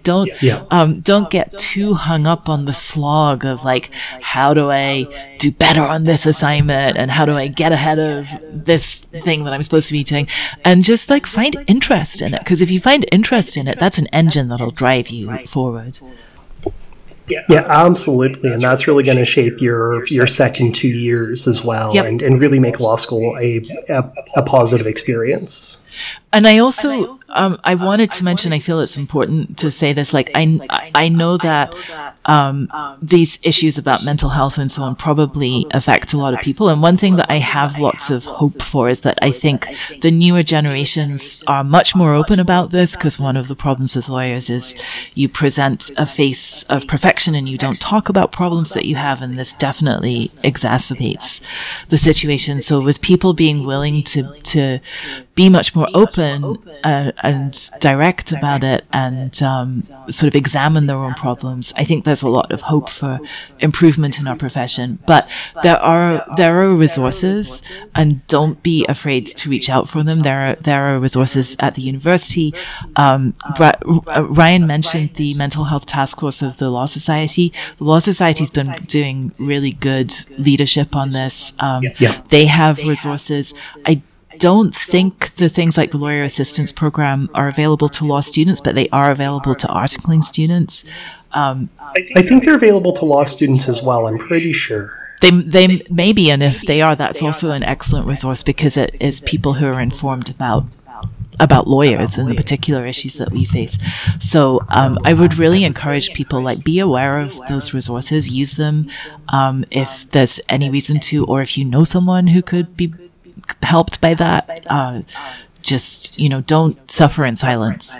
Speaker 1: don't get too hung up on the slog of like, how do I do better on this assignment? And how do I get ahead of this thing that I'm supposed to be doing? And just like find interest in it. Because if you find interest in it, that's an engine that'll drive you forward.
Speaker 2: Yeah, absolutely. And that's really going to shape your second 2 years as well, and really make law school a positive experience.
Speaker 1: And I also, I wanted to mention, I feel it's important to say this, like, I know that these issues about mental health and so on probably affect a lot of people. And one thing that I have lots of hope for is that I think the newer generations are much more open about this, because one of the problems with lawyers is you present a face of perfection and you don't talk about problems that you have, and this definitely exacerbates the situation. So with people being willing to be much more open and direct about it, and sort of examine their own problems, I think there's a lot of hope for improvement in our profession. But there are resources, and don't be afraid to reach out for them. There are resources at the university. Ryan mentioned the Mental Health Task Force of the Law Society. The Law Society's been doing really good leadership on this. They have resources. I don't think the things like the Lawyer Assistance Program are available to law students, but they are available to articling students.
Speaker 2: I think they're available to law students as well, I'm pretty sure.
Speaker 1: They may be, and if they are, that's also an excellent resource, because it is people who are informed about lawyers and the particular issues that we face. So I would really encourage people, like, be aware of those resources, use them if there's any reason to, or if you know someone who could be helped by that. Just, don't suffer in silence.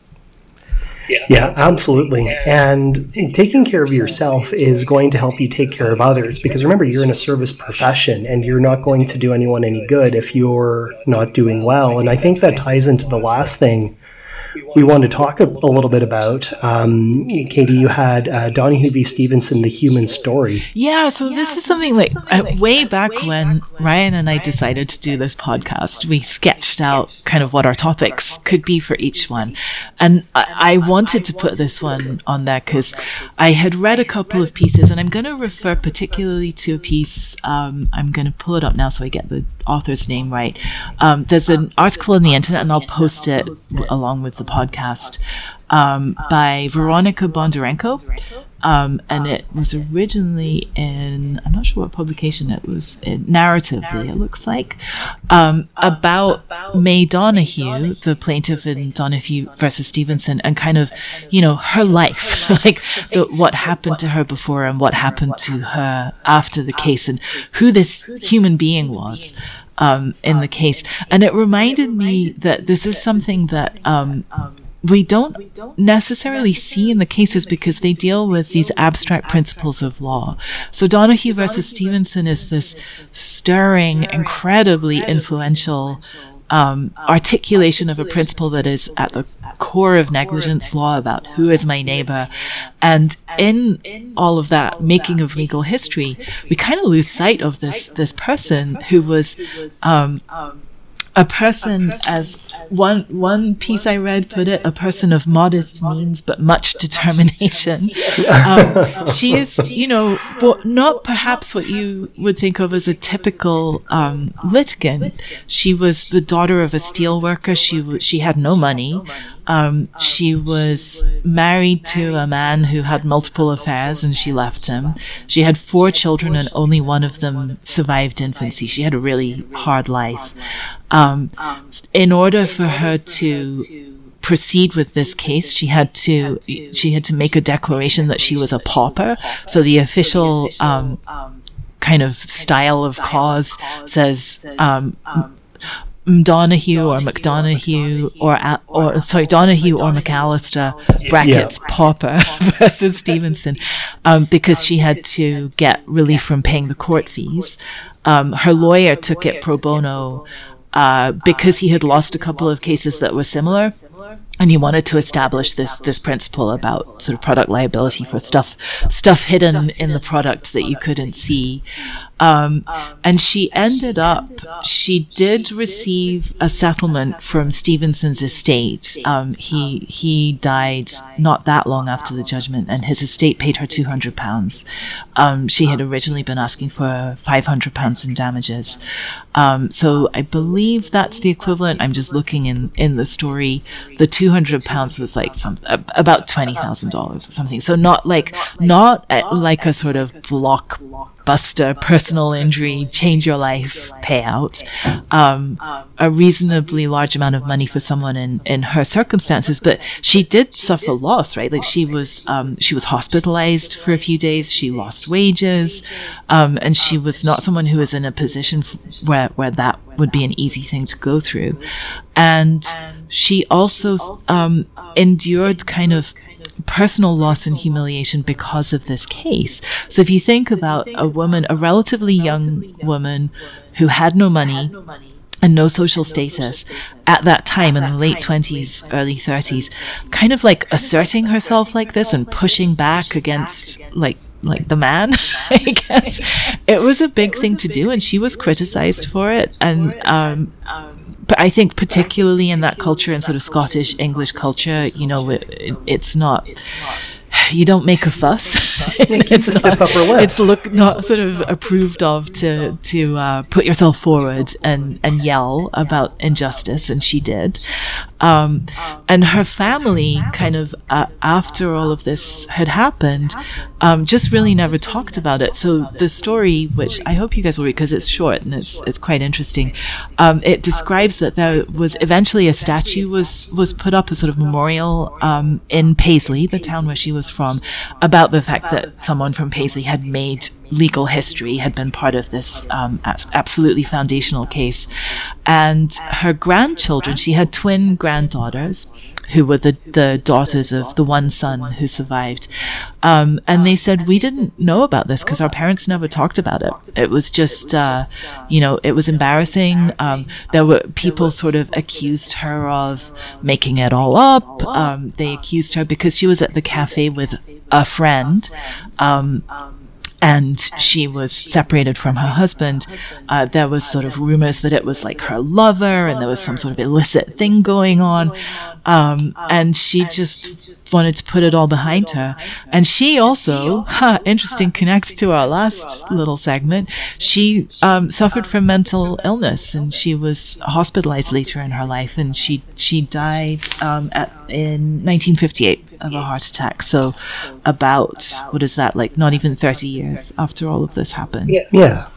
Speaker 2: Yeah, absolutely. And taking care of yourself is going to help you take care of others, because remember, you're in a service profession and you're not going to do anyone any good if you're not doing well. And I think that ties into the last thing we want to talk a little bit about. Katie, you had Donohue v. Stevenson, The Human Story.
Speaker 1: Yeah, so this is something like way back when Ryan and I decided to do this podcast, we sketched out kind of what our topics could be for each one. And I wanted to put this one on there because I had read a couple of pieces, and I'm going to refer particularly to a piece. I'm going to pull it up now so I get the author's name right. There's an article on the internet, and I'll post it along with the podcast, by Veronica Bondarenko, and it was originally in, I'm not sure what publication it was in, Narratively, it looks like, about Mae Donohue, the plaintiff in Donohue versus Stevenson, and kind of, her life, like what happened to her before and what happened to her after the case, and who this human being was in the case. And it reminded me that this is something that we don't necessarily see in the cases, because they deal with these abstract principles of law. So Donohue versus Stevenson is this stirring, incredibly influential articulation of a principle that is at the core of negligence law about who is my neighbor. And in all of that making of legal history, we kind of lose sight of this person who was a person, as one piece I read put it, a person of modest means but much determination. She is, not perhaps what you would think of as a typical litigant. She was the daughter of a steel worker. She had no money. She was married to a man who had multiple affairs, and she left him. She had 4 children, and only one of them survived infancy. She had a really hard life. In order for her to proceed with this case, she had to make a declaration that she was a pauper. So the official kind of style of cause says Donohue or McDonough or Donohue or McAllister brackets pauper versus Stevenson, because she had to get relief from paying the court fees. Her lawyer took it pro bono because he had lost a couple of cases that were similar, and he wanted to establish this principle about sort of product liability for stuff hidden in the product that you couldn't see. And she did receive a settlement from Stevenson's estate. He died not that long after the judgment, and his estate paid her £200. She had originally been asking for £500 in damages. So I believe that's the equivalent. I'm just looking in the story. The £200 was like about $20,000 or something. So not like a sort of blockbuster personal injury, change your life payout. A reasonably large amount of money for someone in her circumstances, but she did suffer loss, right? Like she was hospitalized for a few days. She lost wages, and she was not someone who was in a position where that would be an easy thing to go through. And she also endured kind of personal loss and humiliation because of this case. So if you think about a relatively young woman who had no money and no social status at that time in the late 20s, early 30s, kind of like asserting herself like this and pushing back against like the man, I guess. It was a big thing to do, and she was criticized for it. And but I think particularly in that culture, in sort of Scottish English culture, you know, it's not, you don't make a fuss. It's not sort of approved of to put yourself forward and yell about injustice, and she did. And her family kind of, after all of this had happened, just really never talked about it. So the story, which I hope you guys will read because it's short and it's quite interesting, it describes that there was eventually a statue was put up, a sort of memorial in Paisley, the town where she was from, about the fact that someone from Paisley had made legal history, had been part of this absolutely foundational case. And her grandchildren, she had twin granddaughters who were the daughters of the one son who survived. And they said, we didn't know about this because our parents never talked about it. It was just, it was embarrassing. There were people sort of accused her of making it all up. They accused her because she was at the cafe with a friend, and she was separated from her husband. There was sort of rumors that it was like her lover, and there was some sort of illicit thing going on. And she just wanted to put it all behind her. And she also, interesting, connects to our last little segment. She suffered from mental illness, and she was hospitalized later in her life, and she died in 1958 of a heart attack. So about, what is that, like not even 30 years after all of this happened.
Speaker 2: Yeah.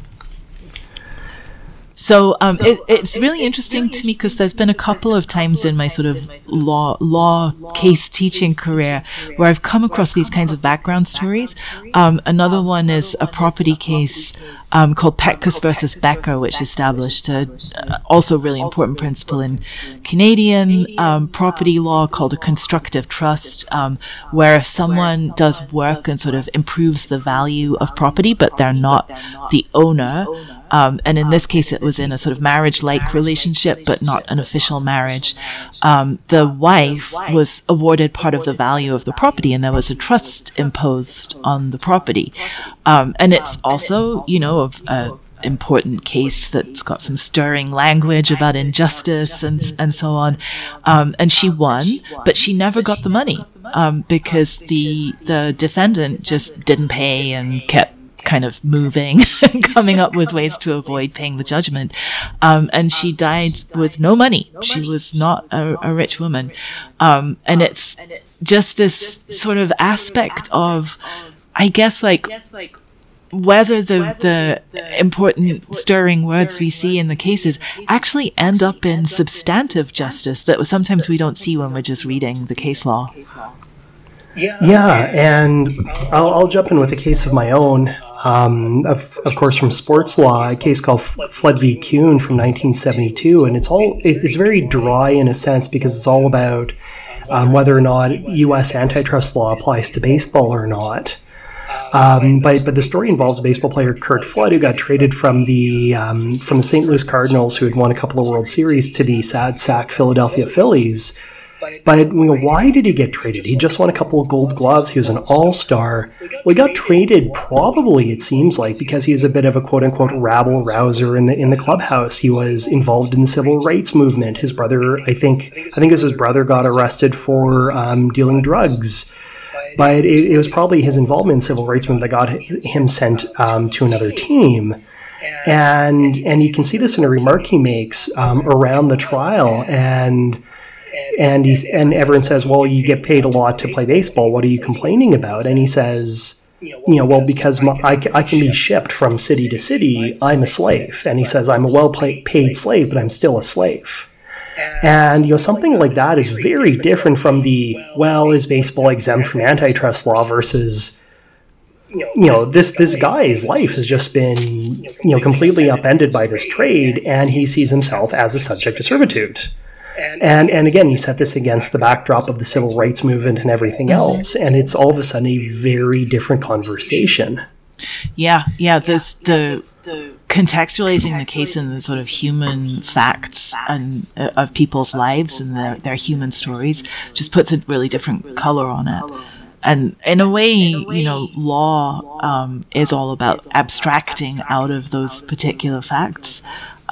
Speaker 1: So it's really interesting to me because there's been a couple of times in my sort of law case teaching career where I've come across these kinds of background stories. Another one is a property case called Petkus versus Becker, which established a also really important principle in Canadian property law called a constructive trust, where if someone does work and sort of improves the value of property, but they're not the owner, and in this case, it was in a sort of marriage-like relationship, but not an official marriage. The wife was awarded part of the value of the property, and there was a trust imposed on the property. And it's also, an important case that's got some stirring language about injustice and so on. And she won, but she never got the money because the defendant just didn't pay and kept kind of moving and coming up with ways to avoid paying the judgment. And she died with no money. She was not a rich woman. And it's just this sort of aspect of, I guess, like, whether the important stirring words we see in the cases actually end up in substantive justice that sometimes we don't see when we're just reading the case law.
Speaker 2: Yeah, and I'll jump in with a case of my own. Of course, from sports law, a case called Flood v. Kuhn from 1972, and it's very dry in a sense because it's all about whether or not U.S. antitrust law applies to baseball or not. But the story involves baseball player Curt Flood, who got traded from the St. Louis Cardinals, who had won a couple of World Series, to the sad sack Philadelphia Phillies. But why did he get traded? He just won a couple of Gold Gloves. He was an all-star. Well, he got traded probably, it seems like, because he was a bit of a quote-unquote rabble-rouser in the clubhouse. He was involved in the civil rights movement. His brother, I think it was his brother, got arrested for dealing drugs. But it was probably his involvement in civil rights movement that got him sent to another team. And you can see this in a remark he makes around the trial, and everyone says, well, you get paid a lot to play baseball. What are you complaining about? And he says, well, because I can be shipped from city to city, I'm a slave. And he says, I'm a well-paid slave, but I'm still a slave. And, something like that is very different from is baseball exempt from antitrust law versus, this guy's life has just been, completely upended by this trade, and he sees himself as a subject to servitude. And again, you set this against the backdrop of the civil rights movement and everything else, and it's all of a sudden a very different conversation.
Speaker 1: Yeah. contextualizing the case in the sort of human facts and of people's lives and their human stories just puts a really different color on it. And in a way, law is all about abstracting out of those particular facts.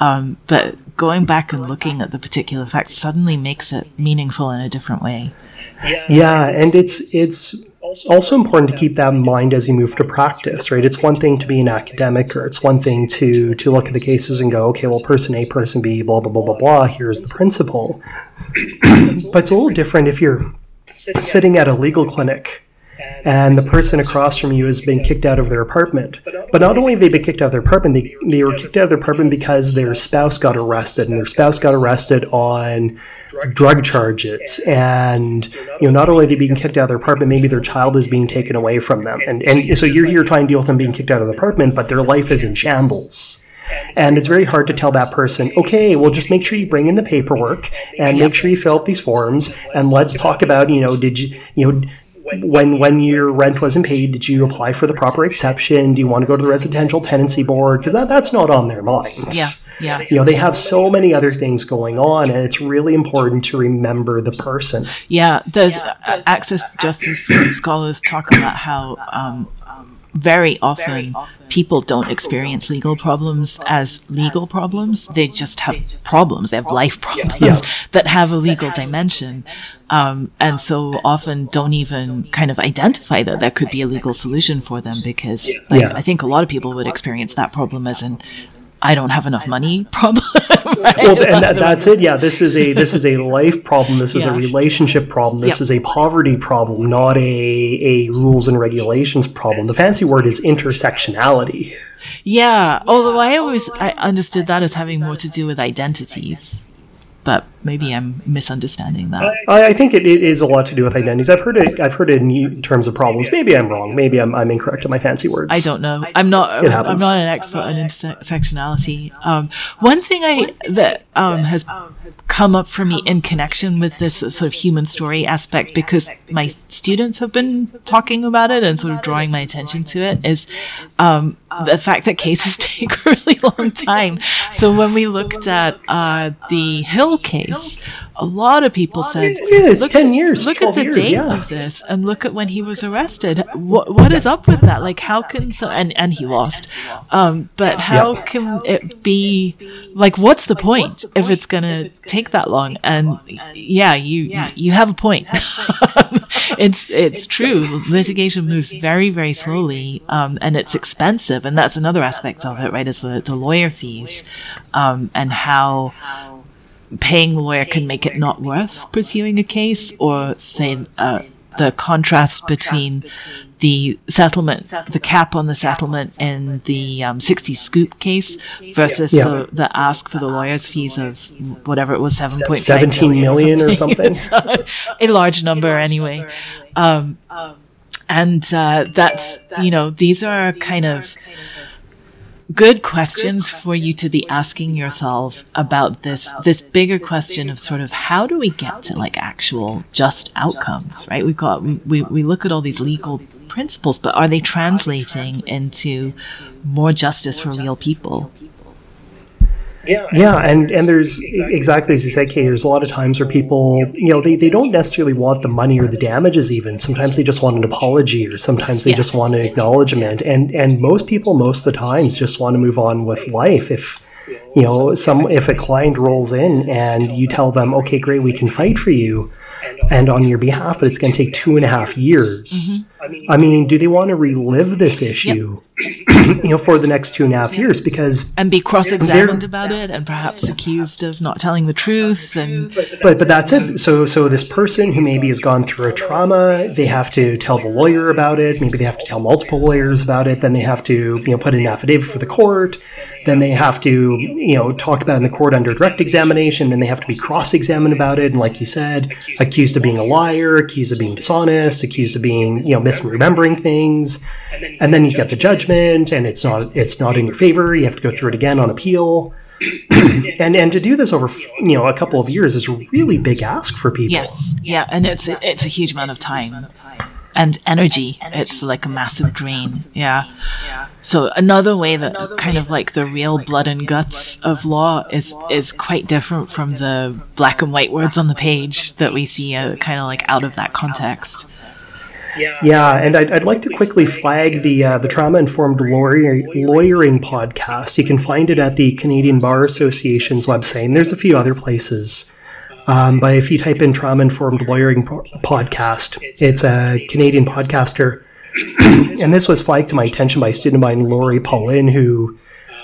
Speaker 1: But going back and looking at the particular facts suddenly makes it meaningful in a different way.
Speaker 2: Yeah, and it's also important to keep that in mind as you move to practice, right? It's one thing to be an academic, or it's one thing to look at the cases and go, okay, well, person A, person B, blah, blah, blah, blah, blah, here's the principle. But it's a little different if you're sitting at a legal clinic and the person across from you has been kicked out of their apartment. But not only have they been kicked out of their apartment, they were kicked out of their apartment because their spouse got arrested, and their spouse got arrested on drug charges. And not only are they being kicked out of their apartment, maybe their child is being taken away from them. And so you're here trying to deal with them being kicked out of the apartment, but their life is in shambles. And it's very hard to tell that person, okay, well, just make sure you bring in the paperwork and make sure you fill out these forms, and let's talk about, did you, when your rent wasn't paid, did you apply for the proper exception? Do you want to go to the residential tenancy board? Because that's not on their minds.
Speaker 1: Yeah.
Speaker 2: They have so many other things going on, and it's really important to remember the person.
Speaker 1: Yeah, there's access to justice scholars talk about how very often people don't experience legal problems as legal problems. They just have problems. They have life problems that have a legal dimension. And so often don't even kind of identify that there could be a legal solution for them, because I think a lot of people would experience that problem as an I don't have enough money problem. Right?
Speaker 2: Well, and that's it. Yeah, this is a life problem. This is a relationship problem. This is a poverty problem, not a rules and regulations problem. The fancy word is intersectionality.
Speaker 1: Yeah, although I understood that as having more to do with identities. But maybe I'm misunderstanding that.
Speaker 2: I think it is a lot to do with identities. I've heard it in terms of problems. Maybe I'm wrong. Maybe I'm incorrect in my fancy words.
Speaker 1: I don't know. I'm not an expert on intersectionality. One thing that has come up for me in connection with this sort of human story aspect, because my students have been talking about it and sort of drawing my attention to it, is the fact that cases take a really long time. So when we looked at the Hill case, a lot of people said,
Speaker 2: it's 10 years.
Speaker 1: Look at the date of this, and look at when he was arrested. What is up with that? Like, how can and he lost. But how can it be, like, what's the point if it's going to take that long? And you have a point. It's true. Litigation moves very, very slowly, and it's expensive. And that's another aspect of it, right, is the lawyer fees, and how paying the lawyer can make it not worth pursuing a case, or say the contrast between the settlement, the cap on the settlement in the 60 Scoop case versus the ask for the lawyer's fees of whatever it was,
Speaker 2: 17 million or something.
Speaker 1: A large number anyway. And that's, these are kind of good questions for you to be asking yourselves about this bigger question of sort of how do we get to like actual just outcomes, right? We look at all these legal principles, but are they translating into more justice for real people?
Speaker 2: Yeah, and there's exactly as you say, Kay, there's a lot of times where people, they don't necessarily want the money or the damages even. Sometimes they just want an apology, or sometimes they just want an acknowledgement. And most people, most of the times, just want to move on with life. If a client rolls in and you tell them, okay, great, we can fight for you and on your behalf, but it's going to take 2.5 years. Mm-hmm. I mean, do they want to relive this issue, for the next 2.5 years?
Speaker 1: And be cross-examined about it, and perhaps accused of not telling the truth.
Speaker 2: But that's it. So this person who maybe has gone through a trauma, they have to tell the lawyer about it. Maybe they have to tell multiple lawyers about it. Then they have to, put in an affidavit for the court. Then they have to, talk about it in the court under direct examination. Then they have to be cross-examined about it. And like you said, accused of being a liar, accused of being dishonest, accused of being, misremembering things. And then you get the judgment, and it's not in your favor. You have to go through it again on appeal. and to do this over, a couple of years is a really big ask for people.
Speaker 1: Yes. Yeah. And it's a huge amount of time and energy. It's like a massive drain. Yeah. So another way that kind of like the real blood and guts of law is quite different from the black and white words on the page that we see kind of like out of that context.
Speaker 2: Yeah, and I'd like to quickly flag the Trauma-Informed Lawyering podcast. You can find it at the Canadian Bar Association's website, and there's a few other places. But if you type in Trauma-Informed Lawyering podcast, it's a Canadian podcaster. And this was flagged to my attention by a student of mine, Lori Paulin, who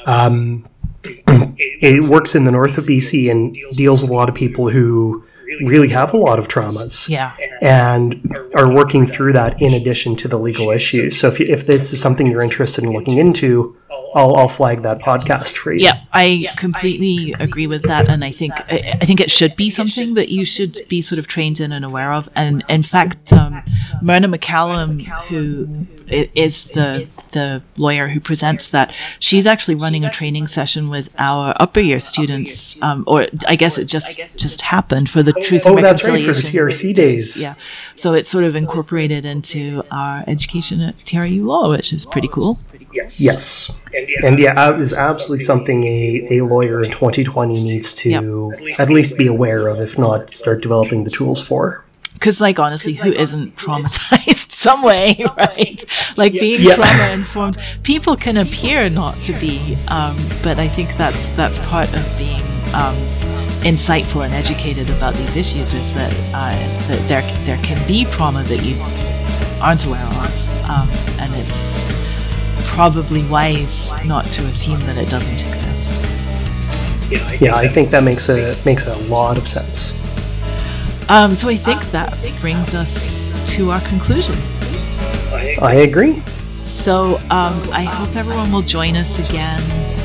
Speaker 2: it works in the north of BC and deals with a lot of people who really have a lot of traumas, and are working through that in addition to the legal issues. So if this is something you're interested in looking into, I'll flag that podcast for you.
Speaker 1: Yeah, I completely agree with that, and I think it should be something that you should be sort of trained in and aware of. And in fact, Myrna McCallum, who is the lawyer who presents that, she's actually running a training session with our upper year students, or I guess it just happened for the Truth and Reconciliation.
Speaker 2: That's right, for the TRC days.
Speaker 1: Yeah, so it's sort of incorporated into our education at TRU Law, which is pretty cool.
Speaker 2: Yes. And yeah, is absolutely something a lawyer in 2020 needs to at least be aware of, if not start developing the tools for.
Speaker 1: Because, like, honestly, who isn't traumatized some way, right? Like, being trauma-informed, people can appear not to be, but I think that's part of being insightful and educated about these issues, is that there can be trauma that you aren't aware of, and it's probably wise not to assume that it doesn't exist.
Speaker 2: Yeah, I think that makes a lot of sense.
Speaker 1: So I think that brings us to our conclusion.
Speaker 2: I agree.
Speaker 1: So I hope everyone will join us again,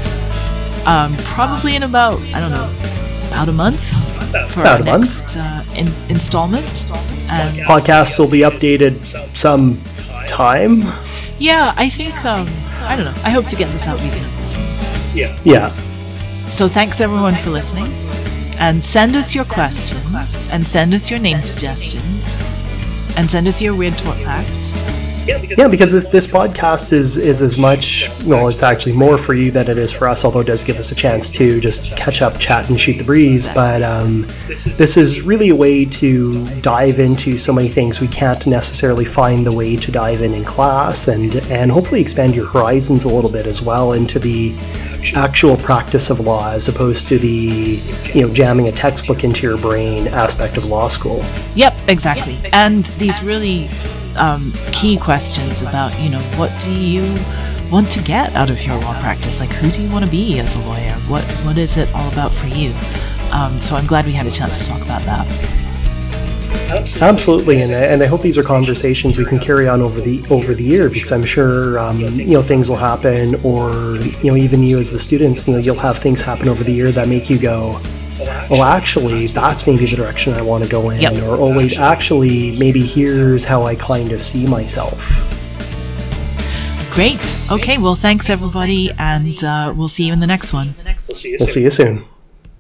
Speaker 1: probably in about a month for our next installment. And
Speaker 2: podcast will be updated sometime.
Speaker 1: Yeah, I think, I don't know. I hope to get this out reasonably soon.
Speaker 2: Yeah.
Speaker 1: So thanks everyone for listening. And send us your questions, and send us your name suggestions, and send us your weird tort facts.
Speaker 2: Yeah, because this podcast is as much, well, it's actually more for you than it is for us, although it does give us a chance to just catch up, chat, and shoot the breeze. But this is really a way to dive into so many things we can't necessarily find the way to dive in class, and hopefully expand your horizons a little bit as well into the actual practice of law, as opposed to the jamming a textbook into your brain aspect of law school.
Speaker 1: Yep, exactly. And these really key questions about what do you want to get out of your law practice, like who do you want to be as a lawyer, what is it all about for you. So I'm glad we had a chance to talk about that.
Speaker 2: Absolutely, and I hope these are conversations we can carry on over the year, because I'm sure things will happen, or even you as the students, you'll have things happen over the year that make you go, well, actually, that's maybe the direction I want to go in, or oh wait, actually, maybe here's how I kind of see myself.
Speaker 1: Great. Okay, well, thanks everybody, and we'll see you in the next one.
Speaker 2: We'll see you soon.